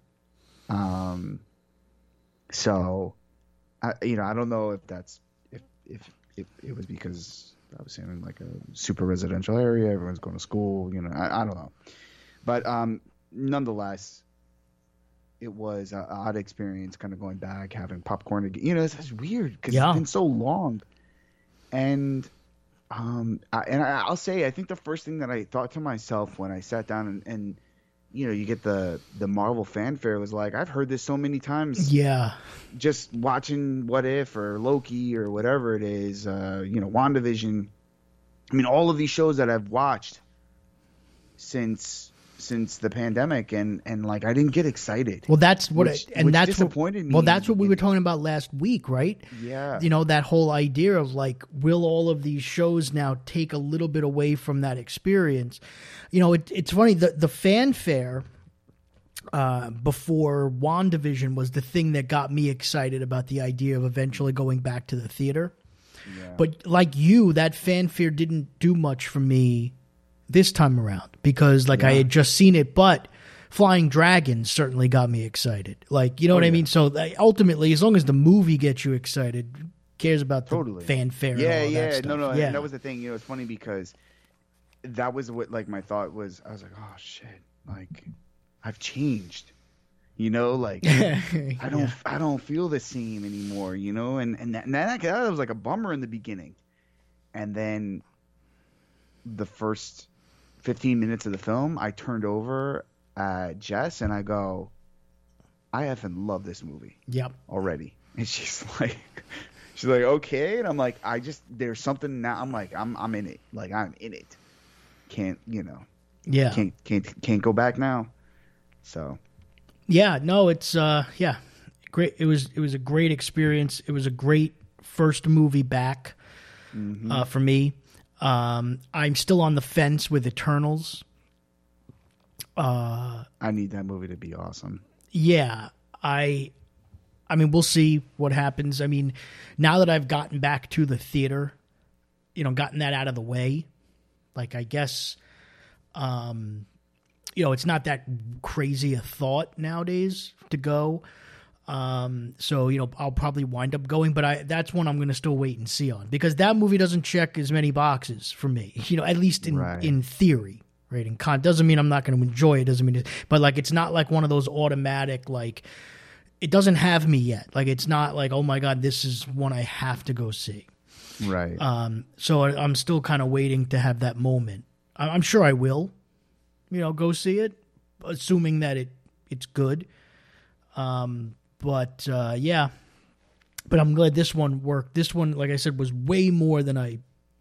So, I don't know if that's if it was because I was in like a super residential area, everyone's going to school. I don't know, but nonetheless, it was an odd experience, kind of going back, having popcorn again. It's weird because it's been so long. And I'll say, I think the first thing that I thought to myself when I sat down and you get the Marvel fanfare was like, I've heard this so many times. Yeah. Just watching What If or Loki or whatever it is, WandaVision. I mean, all of these shows that I've watched since the pandemic, and like I didn't get excited. Well, that's what which that's disappointed what, me. Well, that's what we were talking about last week, right? Yeah. That whole idea of like, will all of these shows now take a little bit away from that experience? It's funny, the fanfare before WandaVision was the thing that got me excited about the idea of eventually going back to the theater. Yeah. But like you, that fanfare didn't do much for me this time around because I had just seen it, but Flying Dragons certainly got me excited. Like, what I mean? So ultimately, as long as the movie gets you excited, who cares about the fanfare? Yeah, and all that stuff. No. Yeah. And that was the thing. It's funny because that was what like my thought was. I was like, oh shit, like I've changed. Like I don't feel the same anymore. And that was like a bummer in the beginning, and then the first 15 minutes of the film, I turned over at Jess and I go, I effing love this movie. Yep. Already. And she's like, okay. And I'm like, there's something now. I'm like, I'm in it. Like I'm in it. Can't go back now. So. Yeah, no, it's great. It was a great experience. It was a great first movie back for me. I'm still on the fence with Eternals. I need that movie to be awesome. Yeah, I mean, we'll see what happens. I mean, now that I've gotten back to the theater, gotten that out of the way, like I guess, it's not that crazy a thought nowadays to go. So, I'll probably wind up going, but that's one I'm going to still wait and see on because that movie doesn't check as many boxes for me, at least in theory, right? And doesn't mean I'm not going to enjoy it. Doesn't mean but like, it's not like one of those automatic, like it doesn't have me yet. Like, it's not like, oh my God, this is one I have to go see. Right. So I'm still kind of waiting to have that moment. I'm sure I will, go see it, assuming that it's good. But I'm glad this one worked. This one, like I said, was way more than I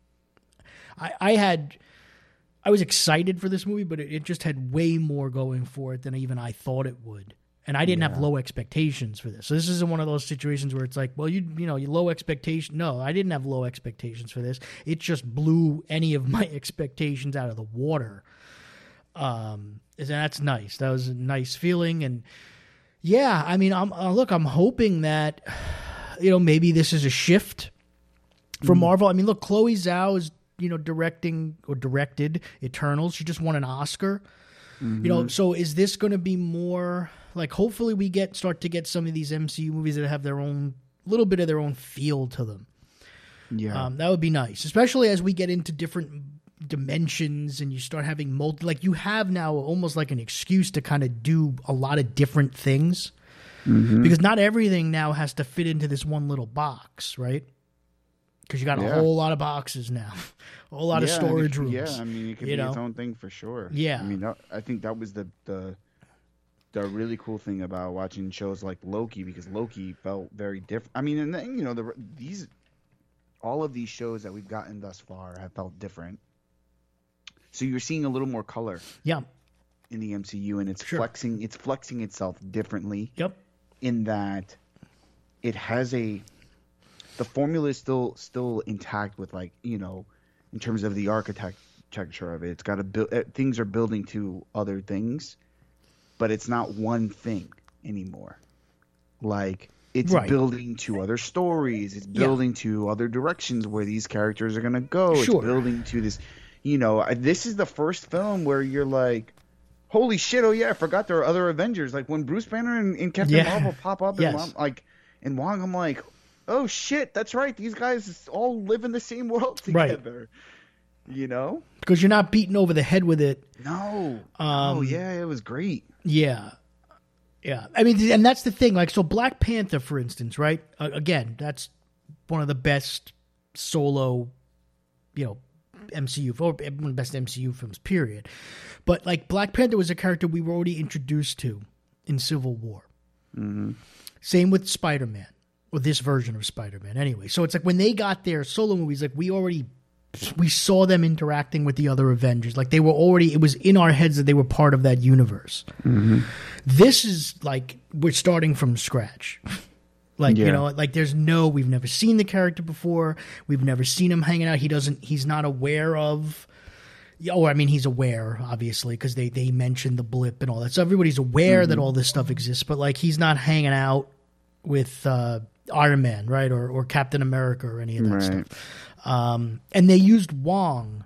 was excited for this movie, but it just had way more going for it than even I thought it would. And I didn't have low expectations for this. So this isn't one of those situations where it's like, well, you low expectation. No, I didn't have low expectations for this. It just blew any of my expectations out of the water. And that's nice. That was a nice feeling. And yeah, I mean, I'm hoping that, maybe this is a shift for Marvel. I mean, look, Chloe Zhao is, directed Eternals. She just won an Oscar. So is this going to be more like, hopefully we start to get some of these MCU movies that have their own little bit of their own feel to them. Yeah. That would be nice, especially as we get into different dimensions and you start having like you have now almost like an excuse to kind of do a lot of different things because not everything now has to fit into this one little box, right? Because you got a whole lot of boxes now, a whole lot of storage rooms. Yeah, I mean, it could be its own thing for sure. Yeah. I mean, I think that was the really cool thing about watching shows like Loki, because Loki felt very different. I mean, and then, you know, all of these shows that we've gotten thus far have felt different. So you're seeing a little more color. Yeah. In the MCU, and it's flexing itself differently. Yep. In that it has the formula is still intact with, like, you know, in terms of the architecture of it. It's got to build, things are building to other things, but it's not one thing anymore. Like, it's building to other stories. It's building to other directions where these characters are going to go. It's building to this, you know, this is the first film where you're like, holy shit, oh yeah, I forgot there are other Avengers. Like when Bruce Banner and Captain Marvel pop up and Wong, I'm like, oh shit, that's right. These guys all live in the same world together. Right. You know? Because you're not beaten over the head with it. No. Oh yeah, it was great. Yeah. Yeah. I mean, and that's the thing. Like, so Black Panther, for instance, right? Again, that's one of the best solo, you know, MCU, or one of the best MCU films, period. But, like, Black Panther was a character we were already introduced to in Civil War. Mm-hmm. Same with Spider-Man, or this version of Spider-Man anyway. So it's like when they got their solo movies, like, we saw them interacting with the other Avengers. Like, they were already, it was in our heads that they were part of that universe. Mm-hmm. This is like, we're starting from scratch. Like, you know, like we've never seen the character before. We've never seen him hanging out. He's not aware of, or I mean, he's aware, obviously, because they mentioned the blip and all that. So everybody's aware that all this stuff exists, but like, he's not hanging out with Iron Man, right? Or Captain America or any of that stuff. And they used Wong,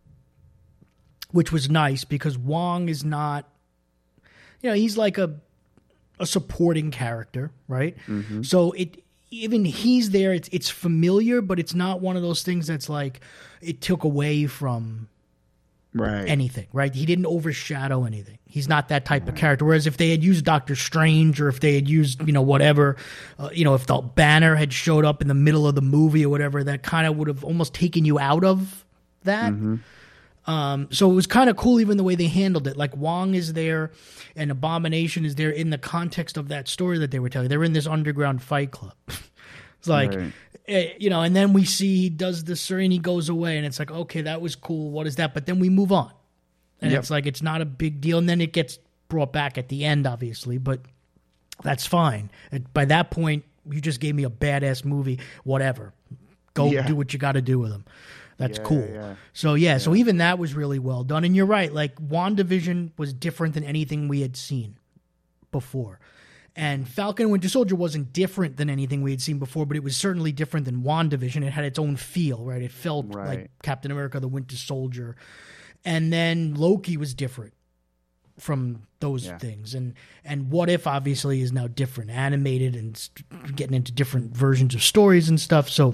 which was nice because Wong is not, you know, he's like a supporting character, right? Mm-hmm. So even he's there, it's familiar, but it's not one of those things that's like it took away from anything, right? He didn't overshadow anything. He's not that type of character. Whereas if they had used Doctor Strange, or if they had used, you know, whatever, you know, if the Banner had showed up in the middle of the movie or whatever, that kind of would have almost taken you out of that. Mm-hmm. So it was kind of cool, even the way they handled it. Like, Wong is there and Abomination is there in the context of that story that they were telling. They're in this underground fight club. It's like, you know, and then we see he does this and he goes away, and it's like, okay, that was cool. What is that? But then we move on. And it's like, it's not a big deal. And then it gets brought back at the end, obviously, but that's fine. By that point, you just gave me a badass movie, whatever. Go do what you got to do with them. That's cool. Yeah. So, so even that was really well done. And you're right, like, WandaVision was different than anything we had seen before. And Falcon and Winter Soldier wasn't different than anything we had seen before, but it was certainly different than WandaVision. It had its own feel, right? It felt like Captain America, the Winter Soldier. And then Loki was different from those things. And What If, obviously, is now different, animated and getting into different versions of stories and stuff. So,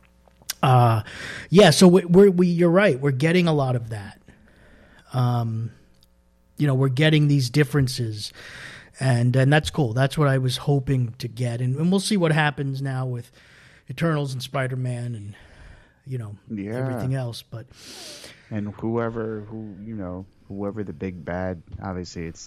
so you're right. We're getting a lot of that. You know, we're getting these differences, and that's cool. That's what I was hoping to get, and we'll see what happens now with Eternals and Spider-Man and, you know, everything else. But and whoever the big bad, obviously it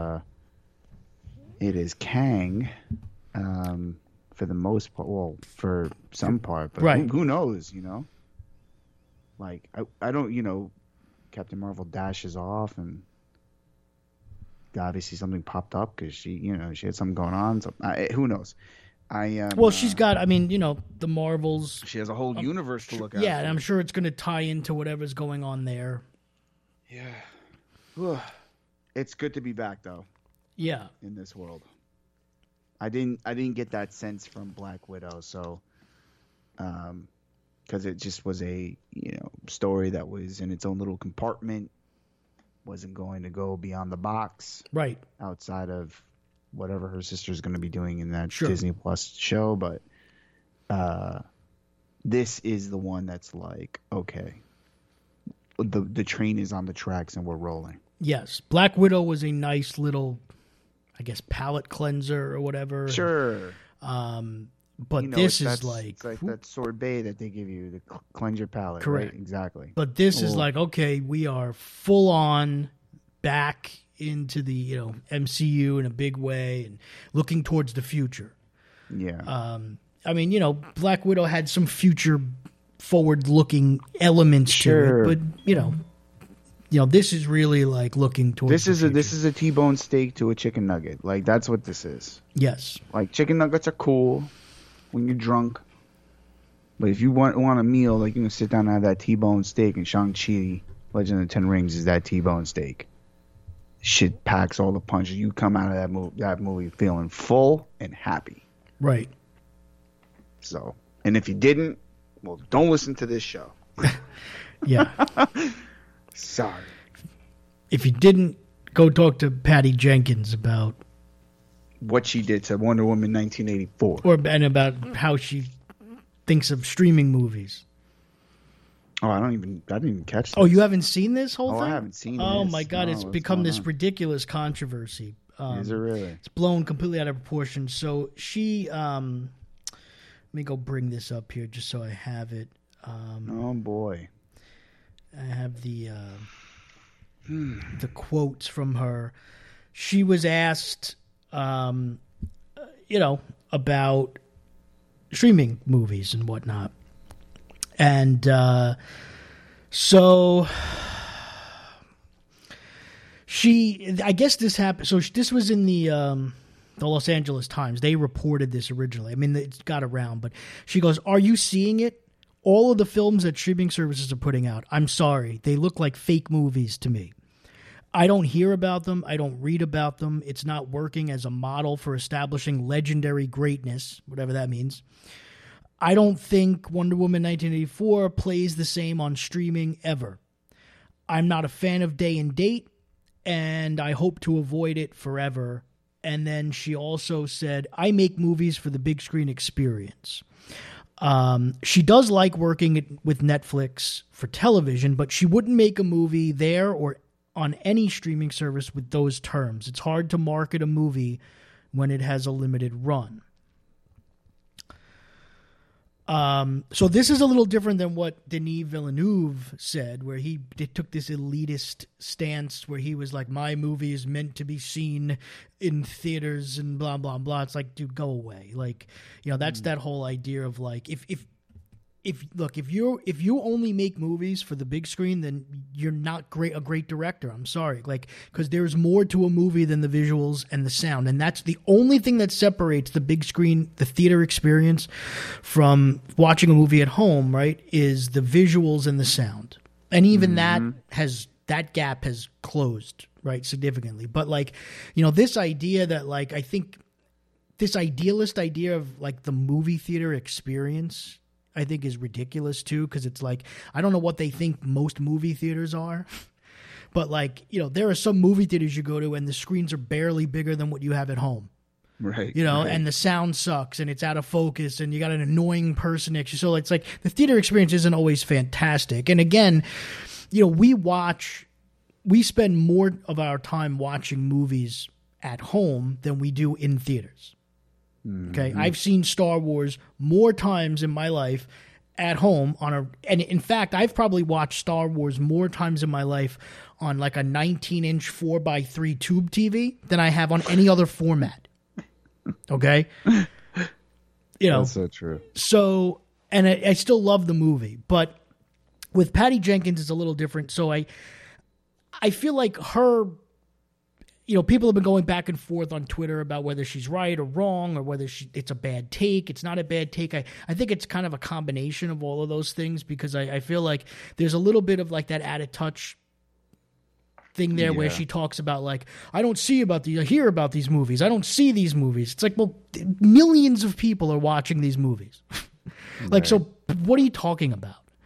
is Kang. For the most part, well, for some part, but who knows, you know? Like, I don't, you know, Captain Marvel dashes off, and obviously something popped up because she had something going on. So who knows? She's got, I mean, you know, the Marvels. She has a whole universe to look at. Yeah, and I'm sure it's going to tie into whatever's going on there. Yeah. It's good to be back, though. Yeah. In this world. I didn't get that sense from Black Widow, so because it just was a, you know, story that was in its own little compartment, wasn't going to go beyond the box, right, outside of whatever her sister's going to be doing in that Disney Plus show. But this is the one that's like, okay, the train is on the tracks and we're rolling. Yes, Black Widow was a nice little, I guess, palate cleanser or whatever. Sure. But this is it's like that sorbet that they give you to cleanse your palate. Correct. Right? Exactly. But this is like, okay, we are full on back into the MCU in a big way and looking towards the future. Yeah. I mean, Black Widow had some future forward-looking elements Sure. to it, but this is really like looking towards. This is a T-bone steak to a chicken nugget. Like that's what this is. Yes. Like chicken nuggets are cool when you're drunk, but if you want a meal, like you can sit down and have that T-bone steak. And Shang-Chi, Legend of the Ten Rings, is that T-bone steak. Shit packs all the punches. You come out of that movie feeling full and happy. Right. So, and if you didn't, well, don't listen to this show. Yeah. Sorry. If you didn't, go talk to Patty Jenkins about what she did to Wonder Woman 1984. and about how she thinks of streaming movies. Oh, I didn't even catch that. Oh, you haven't seen this whole thing? I haven't seen Oh this. my God, No, it's what's become going this on? ridiculous controversy. Is it really? It's blown completely out of proportion. So she, let me go bring this up here just so I have it. Oh boy. I have the quotes from her. She was asked, about streaming movies and whatnot, and so I guess this happened. So this was in the Los Angeles Times. They reported this originally. I mean, it got around, but she goes, "Are you seeing it? All of the films that streaming services are putting out, I'm sorry, they look like fake movies to me. I don't hear about them. I don't read about them. It's not working as a model for establishing legendary greatness," whatever that means. "I don't think Wonder Woman 1984 plays the same on streaming ever. I'm not a fan of day and date, and I hope to avoid it forever." And then she also said, "I make movies for the big screen experience." She does like working with Netflix for television, but she wouldn't make a movie there or on any streaming service with those terms. It's hard to market a movie when it has a limited run. So this is a little different than what Denis Villeneuve said, where he took this elitist stance where he was like, my movie is meant to be seen in theaters and blah, blah, blah. It's like, dude, go away. Like, that's that whole idea of like, if you only make movies for the big screen, then you're not a great director. I'm sorry. Like, because there's more to a movie than the visuals and the sound. And that's the only thing that separates the big screen, the theater experience from watching a movie at home, right? Is the visuals and the sound. And even that gap has closed, right? Significantly. But like, this idea that like, I think this idealist idea of like the movie theater experience, I think is ridiculous too, because it's like, I don't know what they think most movie theaters are, but like, there are some movie theaters you go to and the screens are barely bigger than what you have at home. Right. Right. And the sound sucks and it's out of focus and you got an annoying person next to you. So it's like the theater experience isn't always fantastic. And again, we spend more of our time watching movies at home than we do in theaters. Okay, I've seen Star Wars more times in my life at home and in fact, I've probably watched Star Wars more times in my life on like a 19-inch 4x3 tube TV than I have on any other format. Okay, That's so true. So, and I still love the movie, but with Patty Jenkins, it's a little different. So I feel like her. People have been going back and forth on Twitter about whether she's right or wrong or whether it's a bad take. It's not a bad take. I think it's kind of a combination of all of those things because I feel like there's a little bit of like that out of touch thing there where she talks about like, I hear about these movies. I don't see these movies. It's like, well, millions of people are watching these movies. Like, so what are you talking about?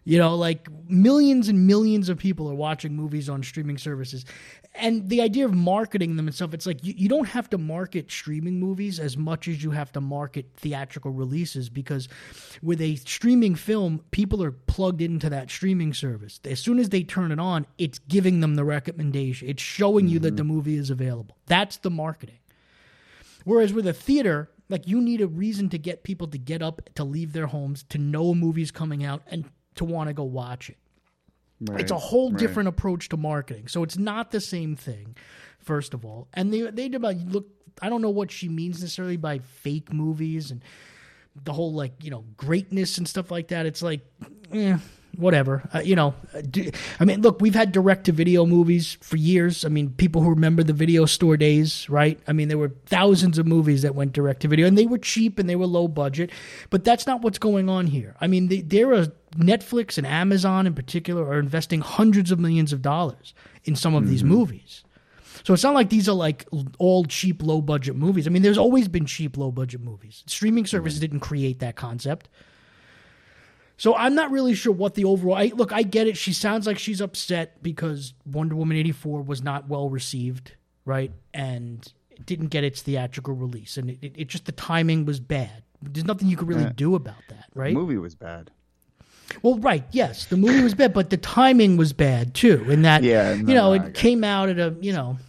You know, like millions and millions of people are watching movies on streaming services. And the idea of marketing them and stuff, it's like you don't have to market streaming movies as much as you have to market theatrical releases, because with a streaming film, people are plugged into that streaming service. As soon as they turn it on, it's giving them the recommendation. It's showing you that the movie is available. That's the marketing. Whereas with a theater, like, you need a reason to get people to get up, to leave their homes, to know a movie's coming out, and to want to go watch it. Right, it's a whole different approach to marketing. So it's not the same thing, first of all. And they look, I don't know what she means necessarily by fake movies and the whole, like, you know, greatness and stuff like that. It's like, whatever. You know, I mean, look, we've had direct-to-video movies for years. I mean, people who remember the video store days, right? I mean, there were thousands of movies that went direct-to-video, and they were cheap and they were low budget. But that's not what's going on here. I mean, there are Netflix and Amazon in particular are investing hundreds of millions of dollars in some of these movies. So it's not like these are like all cheap, low-budget movies. I mean, there's always been cheap, low-budget movies. Streaming services didn't create that concept. So I'm not really sure what the overall... I get it. She sounds like she's upset because Wonder Woman 84 was not well received, right? And it didn't get its theatrical release. And it just, the timing was bad. There's nothing you could really do about that, right? The movie was bad. Well, right, yes. The movie was bad, but the timing was bad, too. In that, it came out at a,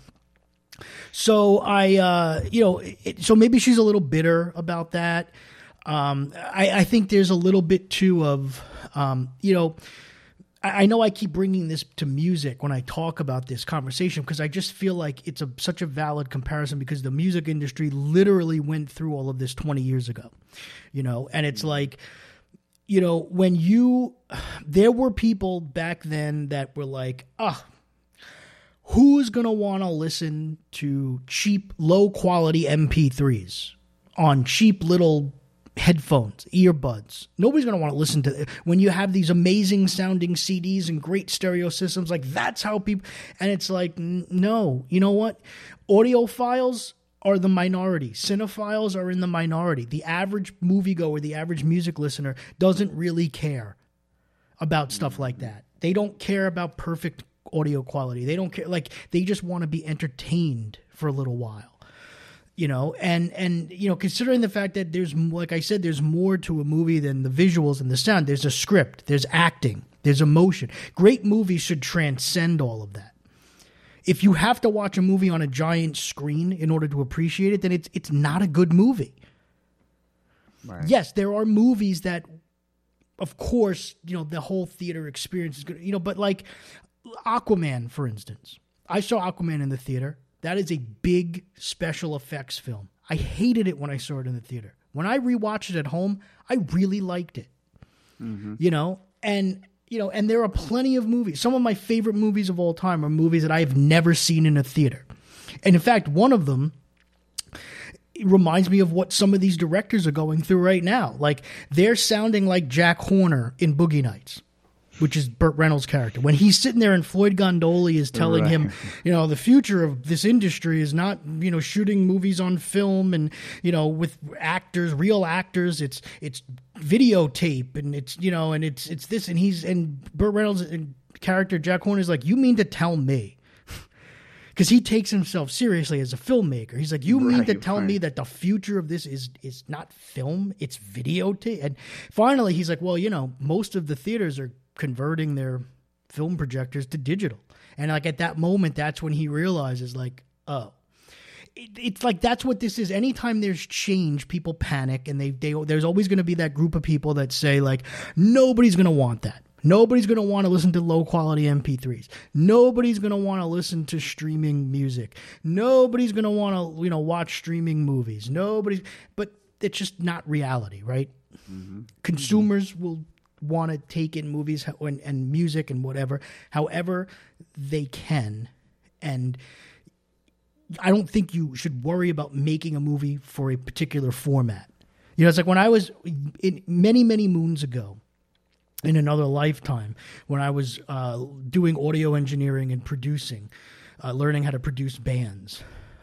So so maybe she's a little bitter about that. I think there's a little bit too of, I know I keep bringing this to music when I talk about this conversation, because I just feel like it's such a valid comparison, because the music industry literally went through all of this 20 years ago, and it's like, there were people back then that were like, who's going to want to listen to cheap, low quality MP3s on cheap little headphones, earbuds? Nobody's going to want to listen to it when you have these amazing sounding CDs and great stereo systems. Like, that's how people, and it's like, no, you know what? Audiophiles are the minority. Cinephiles are in the minority. The average moviegoer, the average music listener doesn't really care about stuff like that. They don't care about perfect audio quality. They don't care. Like, they just want to be entertained for a little while. And considering the fact that there's, like I said, there's more to a movie than the visuals and the sound. There's a script, there's acting, there's emotion. Great movies should transcend all of that. If you have to watch a movie on a giant screen in order to appreciate it, then it's not a good movie. Right. Yes, there are movies that, of course, the whole theater experience is good, but like Aquaman, for instance. I saw Aquaman in the theater. That is a big special effects film. I hated it when I saw it in the theater. When I rewatched it at home, I really liked it. And there are plenty of movies. Some of my favorite movies of all time are movies that I have never seen in a theater. And in fact, one of them reminds me of what some of these directors are going through right now. Like, they're sounding like Jack Horner in Boogie Nights, which is Burt Reynolds' character. When he's sitting there and Floyd Gondoli is telling him, the future of this industry is not, shooting movies on film and, with actors, real actors. It's videotape and it's this. And Burt Reynolds' character, Jack Horner, is like, you mean to tell me? Because he takes himself seriously as a filmmaker. He's like, you mean to tell me that the future of this is not film, it's videotape? And finally, he's like, well, most of the theaters are converting their film projectors to digital. And like at that moment, that's when he realizes, like, oh, it's like, that's what this is. Anytime there's change, people panic, and there's always going to be that group of people that say, like, nobody's going to want that. Nobody's going to want to listen to low quality MP3s. Nobody's going to want to listen to streaming music. Nobody's going to want to, watch streaming movies. But it's just not reality, right? Mm-hmm. Consumers will want to take in movies and music and whatever, however they can. And I don't think you should worry about making a movie for a particular format. It's like when I was many, many moons ago, in another lifetime, when I was doing audio engineering and producing, learning how to produce bands,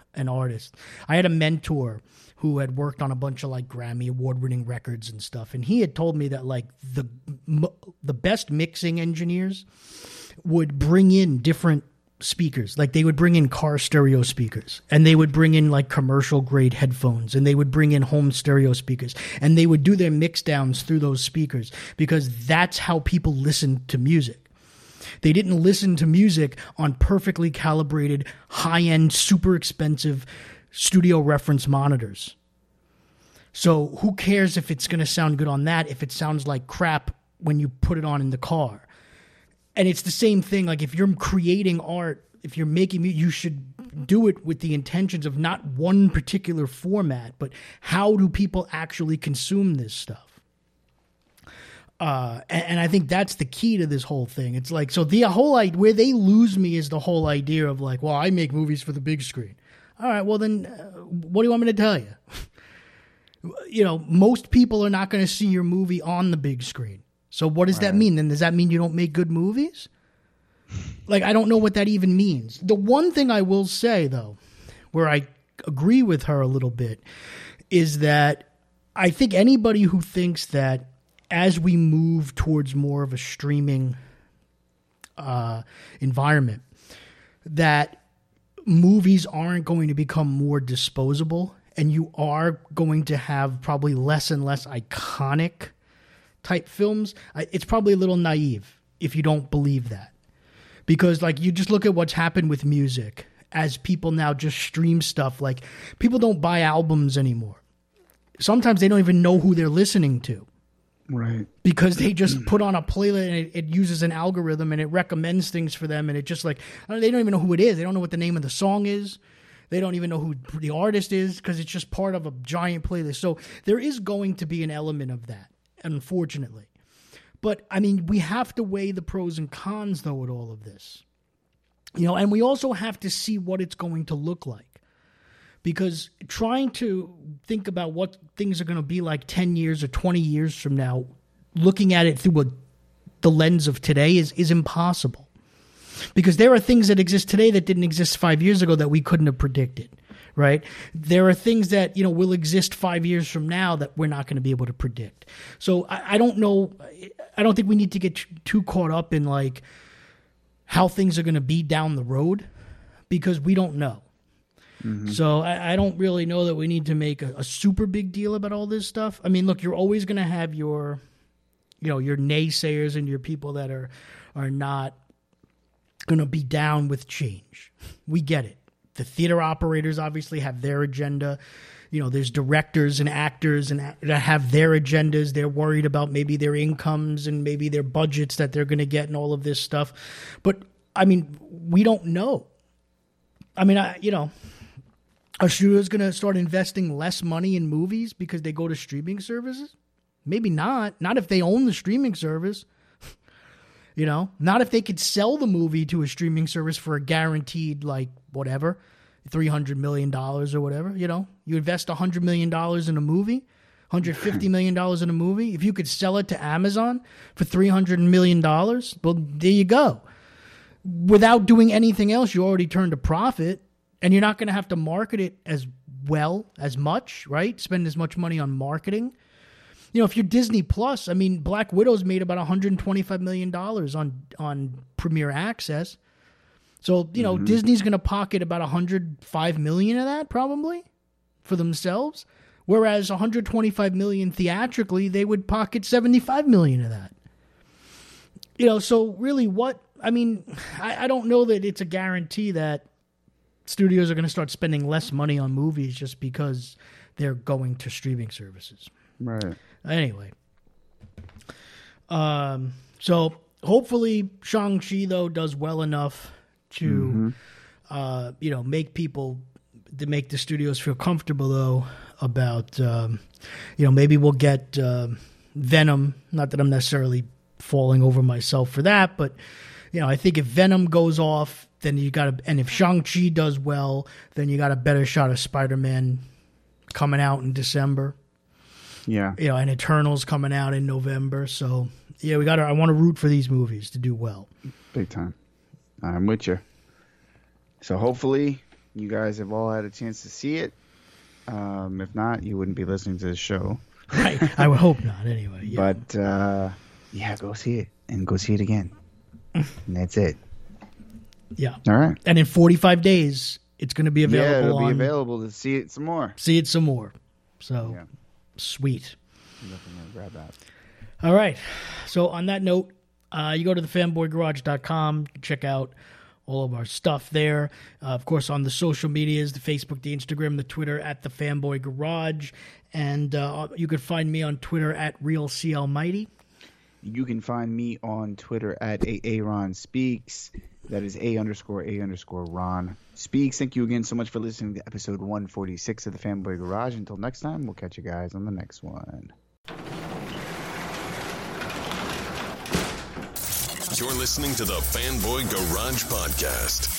an artist. I had a mentor who had worked on a bunch of like Grammy award-winning records and stuff, and he had told me that like the best mixing engineers would bring in different speakers. Like they would bring in car stereo speakers, and they would bring in like commercial grade headphones, and they would bring in home stereo speakers, and they would do their mix downs through those speakers because that's how people listen to music. They didn't listen to music on perfectly calibrated, high-end, super expensive studio reference monitors. So who cares if it's going to sound good on that if it sounds like crap when you put it on in the car? And it's the same thing. Like if you're creating art, if you're making music, you should do it with the intentions of not one particular format, but how do people actually consume this stuff? And I think that's the key to this whole thing. It's like, so the whole where they lose me is the whole idea of like, well, I make movies for the big screen. All right, well then, what do you want me to tell you? You know, most people are not going to see your movie on the big screen. So what does that mean? Then does that mean you don't make good movies? Like, I don't know what that even means. The one thing I will say, though, where I agree with her a little bit, is that I think anybody who thinks that as we move towards more of a streaming environment, that movies aren't going to become more disposable, and you are going to have probably less and less iconic type films, it's probably a little naive if you don't believe that. Because like you just look at what's happened with music as people now just stream stuff. Like people don't buy albums anymore. Sometimes they don't even know who they're listening to. Right. Because they just put on a playlist and it uses an algorithm and it recommends things for them, and it just like, they don't even know who it is. They don't know what the name of the song is. They don't even know who the artist is because it's just part of a giant playlist. So there is going to be an element of that, unfortunately. But I mean, we have to weigh the pros and cons though with all of this. You know, and we also have to see what it's going to look like. Because trying to think about what things are going to be like 10 years or 20 years from now, looking at it through the lens of today is impossible. Because there are things that exist today that didn't exist 5 years ago that we couldn't have predicted, right? There are things that, you know, will exist 5 years from now that we're not going to be able to predict. So I don't know. I don't think we need to get too caught up in like how things are going to be down the road because we don't know. Mm-hmm. So I don't really know that we need to make a super big deal about all this stuff. I mean, look, you're always going to have your naysayers and your people that are not going to be down with change. We get it. The theater operators obviously have their agenda. You know, there's directors and actors that have their agendas. They're worried about maybe their incomes and maybe their budgets that they're going to get and all of this stuff. But, I mean, we don't know. I mean, are studios going to start investing less money in movies because they go to streaming services? Maybe not. Not if they own the streaming service. You know, not if they could sell the movie to a streaming service for a guaranteed, like, whatever, $300 million or whatever. You know, you invest $100 million in a movie, $150 million in a movie. If you could sell it to Amazon for $300 million, well, there you go. Without doing anything else, you already turned a profit, and you're not going to have to market it as well, as much, right? Spend as much money on marketing. You know, if you're Disney Plus, I mean, Black Widow's made about $125 million on Premier Access. So, you know, Disney's going to pocket about $105 million of that probably for themselves. Whereas $125 million theatrically, they would pocket $75 million of that. You know, so really I don't know that it's a guarantee that studios are going to start spending less money on movies just because they're going to streaming services. Right. Anyway. So hopefully Shang-Chi, though, does well enough to, make the studios feel comfortable, though, about, maybe we'll get Venom. Not that I'm necessarily falling over myself for that, but, you know, I think if Venom goes off, then and if Shang-Chi does well, then you got a better shot of Spider-Man coming out in December. Yeah. You know, and Eternals coming out in November. So, yeah, I want to root for these movies to do well. Big time. I'm with you. So hopefully, you guys have all had a chance to see it. If not, you wouldn't be listening to the show. Right. I would hope not, anyway. Yeah. But, go see it. And go see it again. And that's it. Yeah. All right. And in 45 days, it's going to be available. Yeah, it'll be available to see it some more. See it some more. So, sweet. I'm definitely going to grab that. All right. So, on that note, you go to thefanboygarage.com. Check out all of our stuff there. Of course, on the social medias, the Facebook, the Instagram, the Twitter, at The Fanboy Garage. And you can find me on Twitter at RealCLMighty. You can find me on Twitter at AARonSpeaks. That is A_A_Ron Speaks. Thank you again so much for listening to episode 146 of The Fanboy Garage. Until next time, we'll catch you guys on the next one. You're listening to the Fanboy Garage Podcast.